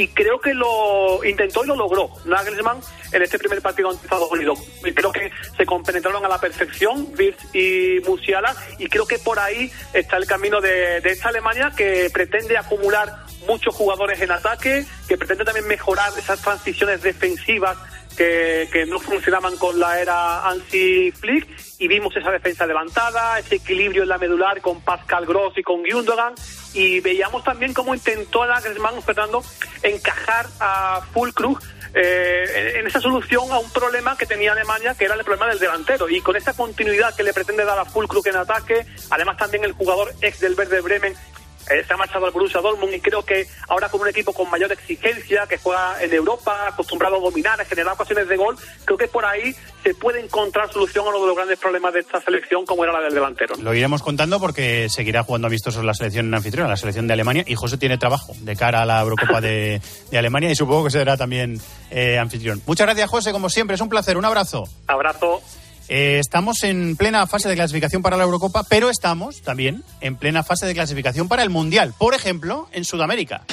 Speaker 1: y creo que lo intentó y lo logró Nagelsmann en este primer partido ante Estados Unidos. Y creo que se compenetraron a la perfección Wirtz y Musiala, y creo que por ahí está el camino de, de esta Alemania, que pretende acumular muchos jugadores en ataque, que pretende también mejorar esas transiciones defensivas que, que no funcionaban con la era Hansi Flick, y vimos esa defensa adelantada, ese equilibrio en la medular con Pascal Gross y con Gundogan, y veíamos también cómo intentó Nagelsmann, Fernando, encajar a Füllkrug eh, en esa solución a un problema que tenía Alemania, que era el problema del delantero, y con esa continuidad que le pretende dar a Füllkrug en ataque, además también el jugador ex del Werder Bremen Eh, se ha marchado al Borussia Dortmund, y creo que ahora con un equipo con mayor exigencia, que juega en Europa, acostumbrado a dominar, a generar ocasiones de gol, creo que por ahí se puede encontrar solución a uno de los grandes problemas de esta selección, como era la del delantero.
Speaker 7: Lo iremos contando porque seguirá jugando amistosos la selección anfitriona, la selección de Alemania, y José tiene trabajo de cara a la Eurocopa de, de Alemania, y supongo que será también eh, anfitrión. Muchas gracias, José, como siempre, es un placer, un abrazo.
Speaker 1: Abrazo.
Speaker 7: Eh, estamos en plena fase de clasificación para la Eurocopa, pero estamos también en plena fase de clasificación para el Mundial, por ejemplo, en Sudamérica.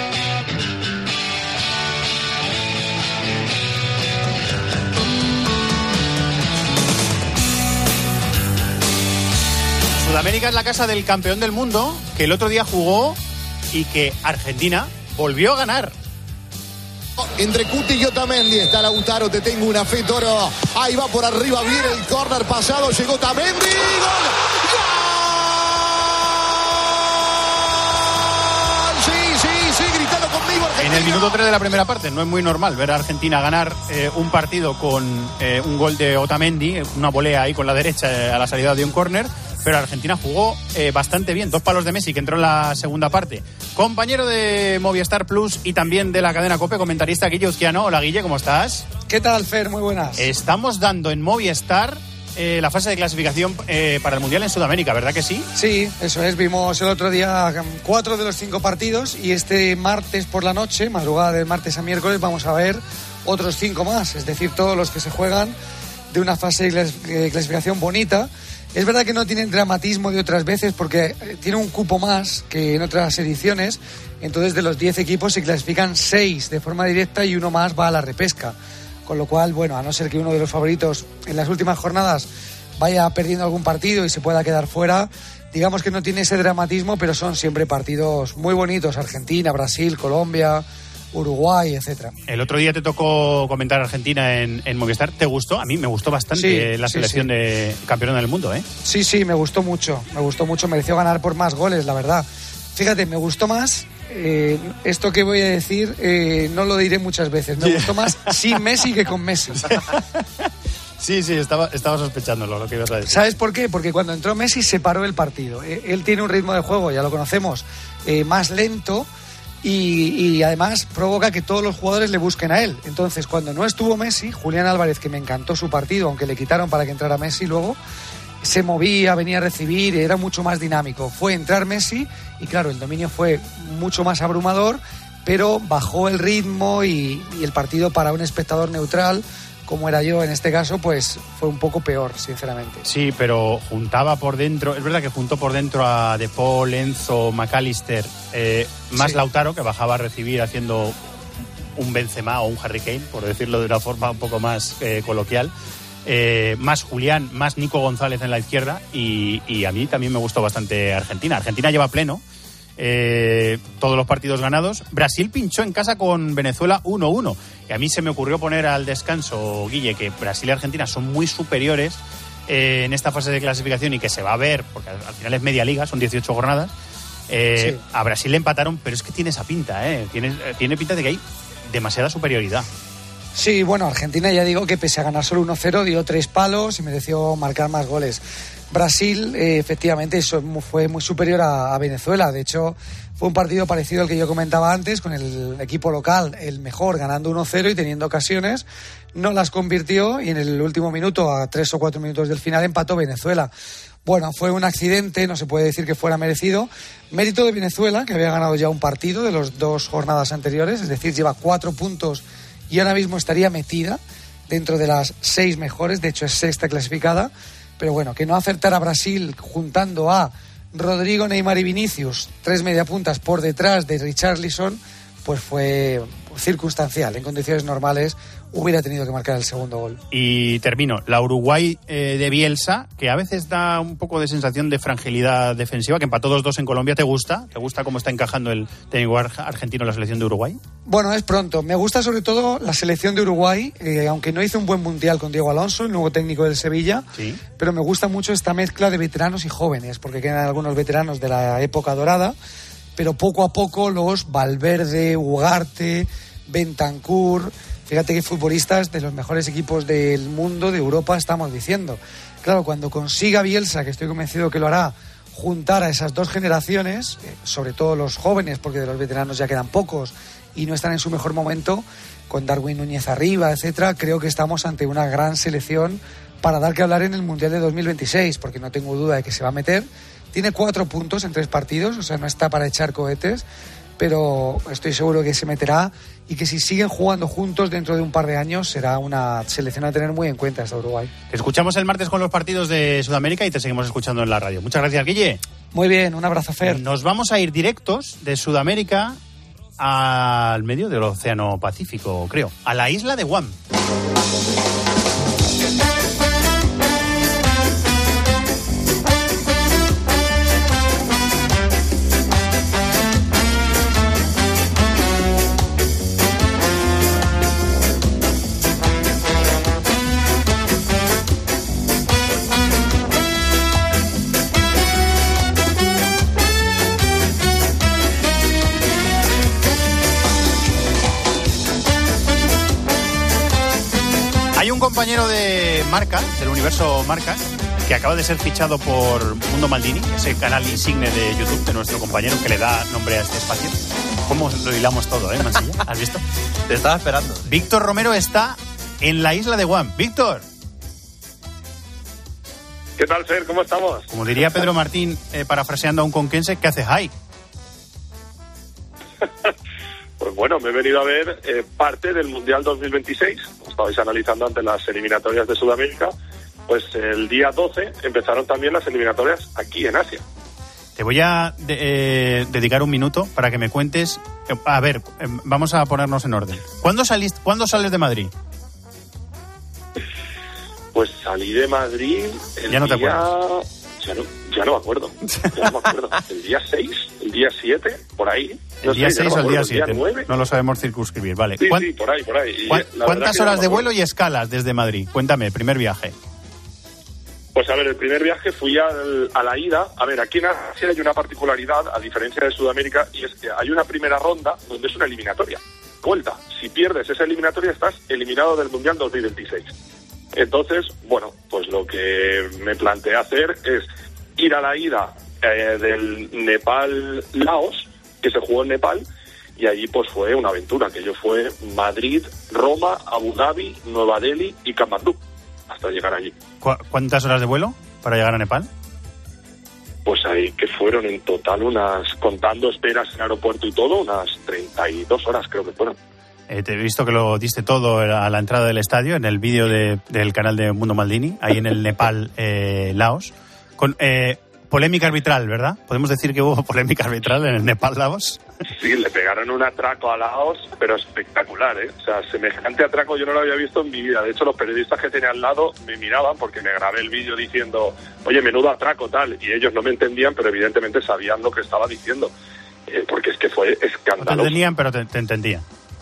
Speaker 7: Sudamérica es la casa del campeón del mundo, que el otro día jugó y que Argentina volvió a ganar.
Speaker 2: Entre Cuti y Otamendi está Lautaro, te tengo una fe, Toro. Ahí va por arriba, viene el córner pasado, llegó Otamendi, ¡gol! ¡Gol! Sí, sí, sí, gritando conmigo, Argentina.
Speaker 7: En el minuto tres de la primera parte, no es muy normal ver a Argentina ganar eh, un partido con eh, un gol de Otamendi, una volea ahí con la derecha eh, a la salida de un córner, pero Argentina jugó eh, bastante bien, dos palos de Messi, que entró en la segunda parte. Compañero de Movistar Plus y también de la cadena COPE, comentarista Guille Uzquiano. Hola, Guille, ¿cómo estás?
Speaker 22: ¿Qué tal, Fer? Muy buenas.
Speaker 7: Estamos dando en Movistar eh, la fase de clasificación eh, para el Mundial en Sudamérica, ¿verdad que sí?
Speaker 22: Sí, eso es. Vimos el otro día cuatro de los cinco partidos, y este martes por la noche, madrugada de martes a miércoles, vamos a ver otros cinco más, es decir, todos los que se juegan de una fase de clasificación bonita. Es verdad que no tienen dramatismo de otras veces porque tiene un cupo más que en otras ediciones. Entonces, de los diez equipos se clasifican seis de forma directa y uno más va a la repesca. Con lo cual, bueno, a no ser que uno de los favoritos en las últimas jornadas vaya perdiendo algún partido y se pueda quedar fuera, digamos que no tiene ese dramatismo, pero son siempre partidos muy bonitos. Argentina, Brasil, Colombia, Uruguay, etcétera.
Speaker 7: El otro día te tocó comentar Argentina en, en Movistar. ¿Te gustó? A mí me gustó bastante sí, la selección sí, sí. de campeona del mundo, ¿eh?
Speaker 22: Sí, sí, me gustó mucho. Me gustó mucho. Mereció ganar por más goles, la verdad. Fíjate, me gustó más. Eh, esto que voy a decir eh, no lo diré muchas veces. Me gustó más sin Messi que con Messi.
Speaker 7: Sí, sí, estaba, estaba sospechándolo lo que ibas a decir.
Speaker 22: ¿Sabes por qué? Porque cuando entró Messi se paró el partido. Eh, él tiene un ritmo de juego, ya lo conocemos, eh, más lento. Y, y además provoca que todos los jugadores le busquen a él. Entonces, cuando no estuvo Messi, Julián Álvarez, que me encantó su partido, aunque le quitaron para que entrara Messi luego, se movía, venía a recibir, era mucho más dinámico. Fue entrar Messi y claro, el dominio fue mucho más abrumador, pero bajó el ritmo y, y el partido para un espectador neutral, como era yo en este caso, pues fue un poco peor, sinceramente.
Speaker 7: Sí, pero juntaba por dentro, es verdad que juntó por dentro a De Paul, Enzo, McAllister, eh, más sí. Lautaro, que bajaba a recibir haciendo un Benzema o un Harry Kane, por decirlo de una forma un poco más eh, coloquial, eh, más Julián, más Nico González en la izquierda, y, y a mí también me gustó bastante Argentina. Argentina lleva pleno. Eh, todos los partidos ganados. Brasil pinchó en casa con Venezuela uno uno, y a mí se me ocurrió poner al descanso, Guille, que Brasil y Argentina son muy superiores eh, en esta fase de clasificación, y que se va a ver, porque al, al final es media liga, son dieciocho jornadas. eh, sí. A Brasil le empataron, pero es que tiene esa pinta, eh, tiene, tiene pinta de que hay demasiada superioridad.
Speaker 22: Sí, bueno, Argentina, ya digo que pese a ganar solo uno cero dio tres palos y mereció marcar más goles. Brasil, eh, efectivamente, eso fue muy superior a, a Venezuela. De hecho, fue un partido parecido al que yo comentaba antes, con el equipo local, el mejor, ganando uno cero y teniendo ocasiones. No las convirtió, y en el último minuto, a tres o cuatro minutos del final, empató Venezuela. Bueno, fue un accidente, no se puede decir que fuera merecido. Mérito de Venezuela, que había ganado ya un partido de las dos jornadas anteriores, es decir, lleva cuatro puntos y ahora mismo estaría metida dentro de las seis mejores, de hecho es sexta clasificada. Pero bueno, que no acertara Brasil juntando a Rodrigo, Neymar y Vinicius, tres mediapuntas por detrás de Richarlison, pues fue circunstancial. En condiciones normales hubiera tenido que marcar el segundo gol.
Speaker 7: Y termino, la Uruguay eh, de Bielsa, que a veces da un poco de sensación de fragilidad defensiva, que empató dos dos en Colombia. ¿Te gusta? ¿Te gusta cómo está encajando el técnico argentino en la selección de Uruguay?
Speaker 22: Bueno, es pronto. Me gusta sobre todo la selección de Uruguay, eh, aunque no hizo un buen mundial con Diego Alonso, el nuevo técnico del Sevilla,
Speaker 7: sí.
Speaker 22: Pero me gusta mucho esta mezcla de veteranos y jóvenes, porque quedan algunos veteranos de la época dorada, pero poco a poco los Valverde, Ugarte, Bentancur, fíjate que futbolistas de los mejores equipos del mundo, de Europa, estamos diciendo. Claro, cuando consiga Bielsa, que estoy convencido que lo hará, juntar a esas dos generaciones, sobre todo los jóvenes, porque de los veteranos ya quedan pocos y no están en su mejor momento, con Darwin Núñez arriba, etcétera, creo que estamos ante una gran selección para dar que hablar en el Mundial de dos mil veintiséis, porque no tengo duda de que se va a meter. Tiene cuatro puntos en tres partidos, o sea, no está para echar cohetes, pero estoy seguro que se meterá y que si siguen jugando juntos dentro de un par de años será una selección a tener muy en cuenta esta Uruguay.
Speaker 7: Te escuchamos el martes con los partidos de Sudamérica y te seguimos escuchando en la radio. Muchas gracias, Guille.
Speaker 22: Muy bien, un abrazo, Fer.
Speaker 7: Nos vamos a ir directos de Sudamérica al medio del Océano Pacífico, creo, a la isla de Guam. Compañero de Marca, del universo Marca, que acaba de ser fichado por Mundo Maldini, ese canal insigne de YouTube de nuestro compañero que le da nombre a este espacio. ¿Cómo lo hilamos todo, eh, Mansilla? ¿Has visto?
Speaker 11: Te estaba esperando.
Speaker 7: Víctor Romero está en la isla de Guam. Víctor.
Speaker 4: ¿Qué tal, Fer? ¿Cómo estamos?
Speaker 7: Como diría Pedro Martín, eh, parafraseando a un conquense, ¿qué haces ahí?
Speaker 4: Pues bueno, me he venido a ver eh, parte del Mundial dos mil veintiséis. Como estabais analizando antes las eliminatorias de Sudamérica, pues el día doce empezaron también las eliminatorias aquí en Asia.
Speaker 7: Te voy a de, eh, dedicar un minuto para que me cuentes. Eh, a ver, eh, vamos a ponernos en orden. ¿Cuándo saliste, ¿cuándo sales de Madrid?
Speaker 4: Pues salí de Madrid el
Speaker 7: ya no te
Speaker 4: día...
Speaker 7: acuerdas.
Speaker 4: Ya no, ya no me acuerdo. Ya no me acuerdo. El día seis, el día siete, por ahí. No
Speaker 7: el día
Speaker 4: sé,
Speaker 7: seis
Speaker 4: no
Speaker 7: o el día siete.
Speaker 4: El día nueve.
Speaker 7: No lo sabemos circunscribir, vale.
Speaker 4: Sí,
Speaker 7: ¿Cuán...
Speaker 4: sí, por ahí, por ahí. Y
Speaker 7: ¿Cuántas horas
Speaker 4: no
Speaker 7: de vuelo y escalas desde Madrid? Cuéntame, primer viaje.
Speaker 4: Pues a ver, el primer viaje fui al, a la ida. A ver, aquí en Asia hay una particularidad, a diferencia de Sudamérica, y es que hay una primera ronda donde es una eliminatoria. Vuelta. Si pierdes esa eliminatoria, estás eliminado del Mundial dos mil veintiséis. Entonces, bueno, pues lo que me planteé hacer es ir a la ida eh, del Nepal-Laos, que se jugó en Nepal, y allí pues fue una aventura, que yo fue Madrid, Roma, Abu Dhabi, Nueva Delhi y Katmandú, hasta llegar allí.
Speaker 7: ¿Cu- ¿Cuántas horas de vuelo para llegar a Nepal?
Speaker 4: Pues ahí que fueron en total unas, contando esperas en aeropuerto y todo, unas treinta y dos horas creo que fueron.
Speaker 7: Eh, te he visto que lo diste todo a la entrada del estadio, en el vídeo de, del canal de Mundo Maldini, ahí en el Nepal, eh, Laos. Con eh, polémica arbitral, ¿verdad? ¿Podemos decir que hubo polémica arbitral en el Nepal, Laos?
Speaker 4: Sí, le pegaron un atraco a Laos, pero espectacular, ¿eh? O sea, semejante atraco yo no lo había visto en mi vida. De hecho, los periodistas que tenía al lado me miraban porque me grabé el vídeo diciendo, oye, menudo atraco, tal. Y ellos no me entendían, pero evidentemente sabían lo que estaba diciendo. Eh, porque es que fue escandaloso.
Speaker 7: No te entendían, pero te, te entendían.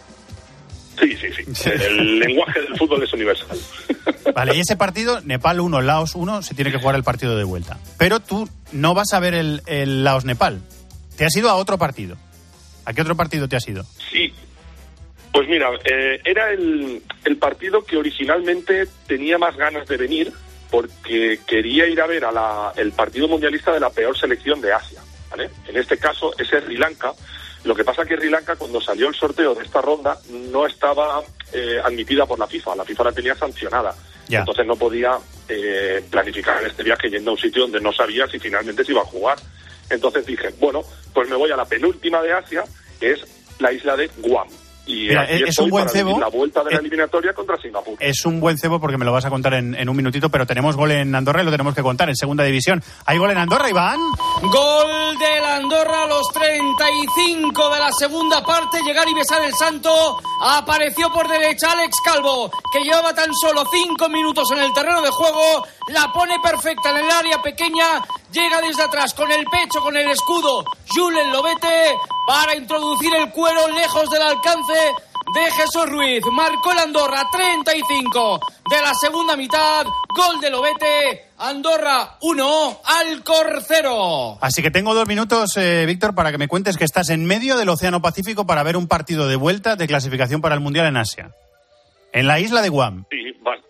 Speaker 4: Sí, sí, sí. El lenguaje del fútbol es universal.
Speaker 7: Vale, y ese partido, Nepal uno, Laos uno, se tiene que jugar el partido de vuelta. Pero tú no vas a ver el, el Laos-Nepal. Te has ido a otro partido. ¿A qué otro partido te has ido?
Speaker 4: Sí. Pues mira, eh, era el, el partido que originalmente tenía más ganas de venir porque quería ir a ver a la, el partido mundialista de la peor selección de Asia, ¿vale? En este caso es Sri Lanka. Lo que pasa que Sri Lanka, cuando salió el sorteo de esta ronda, no estaba eh, admitida por la FIFA. La FIFA la tenía sancionada. Ya. Entonces no podía eh, planificar este viaje yendo a un sitio donde no sabía si finalmente se iba a jugar. Entonces dije, bueno, pues me voy a la penúltima de Asia, que es la isla de Guam. Y
Speaker 7: Mira,
Speaker 4: aquí
Speaker 7: es un buen
Speaker 4: para
Speaker 7: cebo.
Speaker 4: La vuelta de la
Speaker 7: es,
Speaker 4: eliminatoria contra Singapur.
Speaker 7: Es un buen cebo porque me lo vas a contar en, en un minutito, pero tenemos gol en Andorra y lo tenemos que contar en segunda división. ¿Hay gol en Andorra, Iván?
Speaker 14: Gol del Andorra a los treinta treinta y cinco de la segunda parte, llegar y besar el santo. Apareció por derecha Alex Calvo, que llevaba tan solo cinco minutos en el terreno de juego. La pone perfecta en el área pequeña. Llega desde atrás con el pecho, con el escudo, Julen Lobete, para introducir el cuero lejos del alcance de Jesús Ruiz. Marcó el Andorra, treinta y cinco de la segunda mitad. Gol de Lobete. Andorra uno, Alcor cero.
Speaker 7: Así que tengo dos minutos, eh, Víctor, para que me cuentes que estás en medio del Océano Pacífico para ver un partido de vuelta de clasificación para el Mundial en Asia. En la isla de Guam.
Speaker 4: Sí, vale.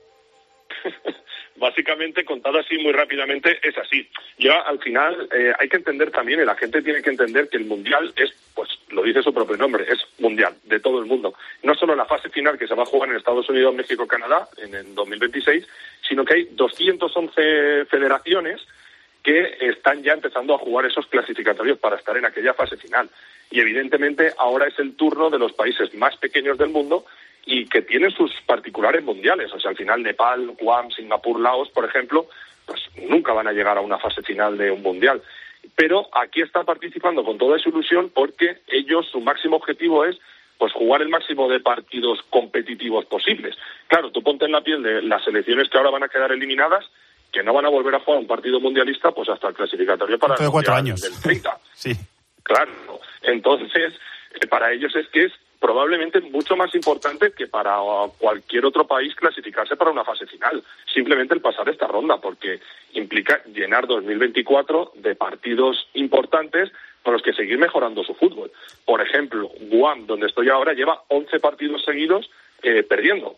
Speaker 4: Básicamente, contado así muy rápidamente, es así. Ya al final eh, hay que entender también, y la gente tiene que entender que el Mundial es, pues lo dice su propio nombre, es mundial, de todo el mundo. No solo la fase final que se va a jugar en Estados Unidos, México, Canadá, en el dos mil veintiséis, sino que hay doscientas once federaciones que están ya empezando a jugar esos clasificatorios para estar en aquella fase final. Y evidentemente ahora es el turno de los países más pequeños del mundo y que tienen sus particulares mundiales. O sea, al final Nepal, Guam, Singapur, Laos, por ejemplo, pues nunca van a llegar a una fase final de un mundial. Pero aquí están participando con toda su ilusión porque ellos, su máximo objetivo es pues jugar el máximo de partidos competitivos posibles. Claro, tú ponte en la piel de las selecciones que ahora van a quedar eliminadas, que no van a volver a jugar un partido mundialista pues hasta el clasificatorio para el
Speaker 7: cuatro años
Speaker 4: del treinta.
Speaker 7: Sí.
Speaker 4: Claro. Entonces, eh, para ellos es que es probablemente mucho más importante que para cualquier otro país clasificarse para una fase final. Simplemente el pasar esta ronda, porque implica llenar dos mil veinticuatro de partidos importantes con los que seguir mejorando su fútbol. Por ejemplo, Guam, donde estoy ahora, lleva once partidos seguidos eh, perdiendo.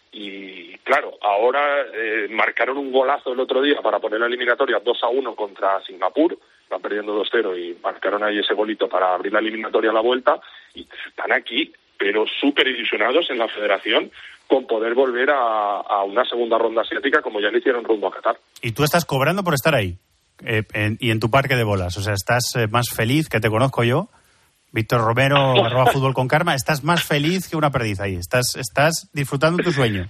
Speaker 4: Y claro, ahora eh, marcaron un golazo el otro día para poner la eliminatoria dos a uno contra Singapur, van perdiendo dos cero y marcaron ahí ese golito para abrir la eliminatoria a la vuelta, y están aquí, pero súper ilusionados en la federación con poder volver a, a una segunda ronda asiática como ya le hicieron rumbo a Qatar.
Speaker 7: Y tú estás cobrando por estar ahí, eh, en, y en tu parque de bolas, o sea, estás eh, más feliz, que te conozco yo, Víctor Romero, arroba fútbol con karma, estás más feliz que una perdiz ahí, estás, estás disfrutando tu sueño.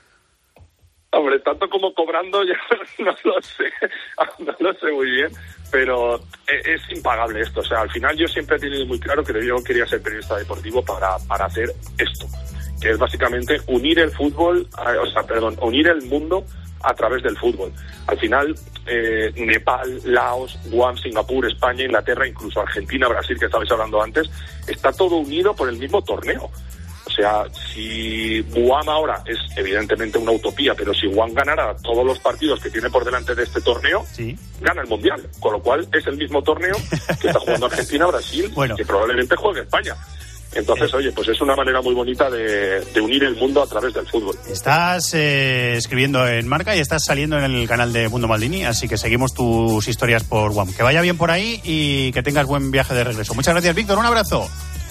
Speaker 4: Hombre, tanto como cobrando ya no lo sé, no lo sé muy bien, pero es impagable esto. O sea, al final yo siempre he tenido muy claro que yo quería ser periodista deportivo para, para hacer esto, que es básicamente unir el fútbol, o sea, perdón, unir el mundo a través del fútbol. Al final, eh, Nepal, Laos, Guam, Singapur, España, Inglaterra, incluso Argentina, Brasil, que estabais hablando antes, está todo unido por el mismo torneo. O sea, si Guam ahora es evidentemente una utopía, pero si Guam ganara todos los partidos que tiene por delante de este torneo, ¿sí?, gana el Mundial. Con lo cual es el mismo torneo que está jugando Argentina, Brasil, bueno, que probablemente juegue España. Entonces, eh, oye, pues es una manera muy bonita de, de unir el mundo a través del fútbol.
Speaker 7: Estás eh, escribiendo en Marca y estás saliendo en el canal de Mundo Maldini, así que seguimos tus historias por Guam. Que vaya bien por ahí y que tengas buen viaje de regreso. Muchas gracias, Víctor. Un abrazo.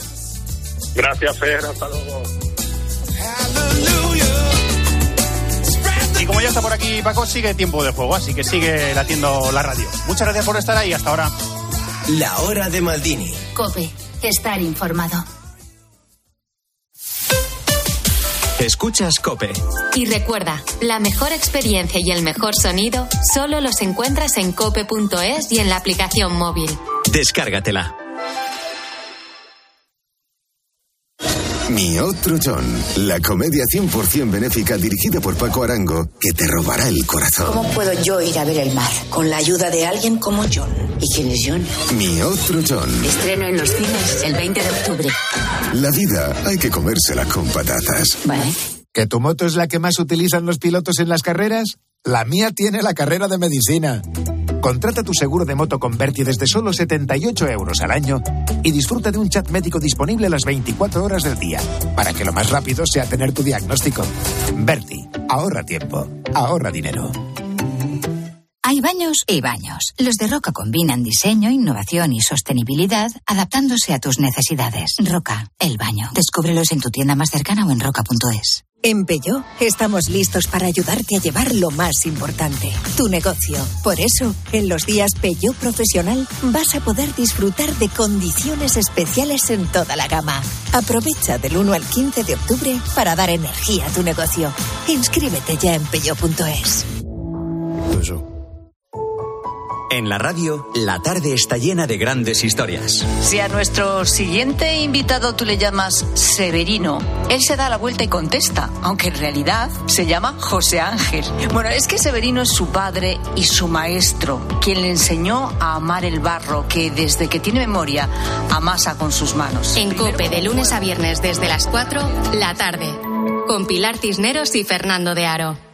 Speaker 4: Gracias, Fer. Hasta luego.
Speaker 7: Y como ya está por aquí Paco, sigue tiempo de juego, así que sigue latiendo la radio. Muchas gracias por estar ahí. Hasta ahora.
Speaker 20: La hora de Maldini.
Speaker 3: COPE. Estar informado.
Speaker 6: Escuchas COPE.
Speaker 3: Y recuerda, la mejor experiencia y el mejor sonido solo los encuentras en cope punto es y en la aplicación móvil.
Speaker 6: Descárgatela.
Speaker 10: Mi otro John, la comedia cien por ciento benéfica dirigida por Paco Arango, que te robará el corazón.
Speaker 12: ¿Cómo puedo yo ir a ver el mar? Con la ayuda de alguien como John. ¿Y quién es John?
Speaker 10: Mi otro John.
Speaker 12: Estreno en los cines el veinte de octubre.
Speaker 10: La vida hay que comérsela con patatas.
Speaker 12: Vale.
Speaker 23: ¿Que tu moto es la que más utilizan los pilotos en las carreras? La mía tiene la carrera de medicina. Contrata tu seguro de moto con Berti desde solo setenta y ocho euros al año y disfruta de un chat médico disponible las veinticuatro horas del día, para que lo más rápido sea tener tu diagnóstico. Berti, ahorra tiempo, ahorra dinero.
Speaker 24: Hay baños y baños. Los de Roca combinan diseño, innovación y sostenibilidad, adaptándose a tus necesidades. Roca, el baño. Descúbrelos en tu tienda más cercana o en roca punto es.
Speaker 25: En Peugeot estamos listos para ayudarte a llevar lo más importante, tu negocio. Por eso, en los días Peugeot Profesional vas a poder disfrutar de condiciones especiales en toda la gama. Aprovecha del uno al quince de octubre para dar energía a tu negocio. Inscríbete ya en peugeot punto es.
Speaker 6: En la radio, la tarde está llena de grandes historias.
Speaker 8: Si a nuestro siguiente invitado tú le llamas Severino, él se da la vuelta y contesta, aunque en realidad se llama José Ángel. Bueno, es que Severino es su padre y su maestro, quien le enseñó a amar el barro, que desde que tiene memoria amasa con sus manos.
Speaker 3: En COPE, de lunes a viernes desde las cuatro, la tarde, con Pilar Cisneros y Fernando de Aro.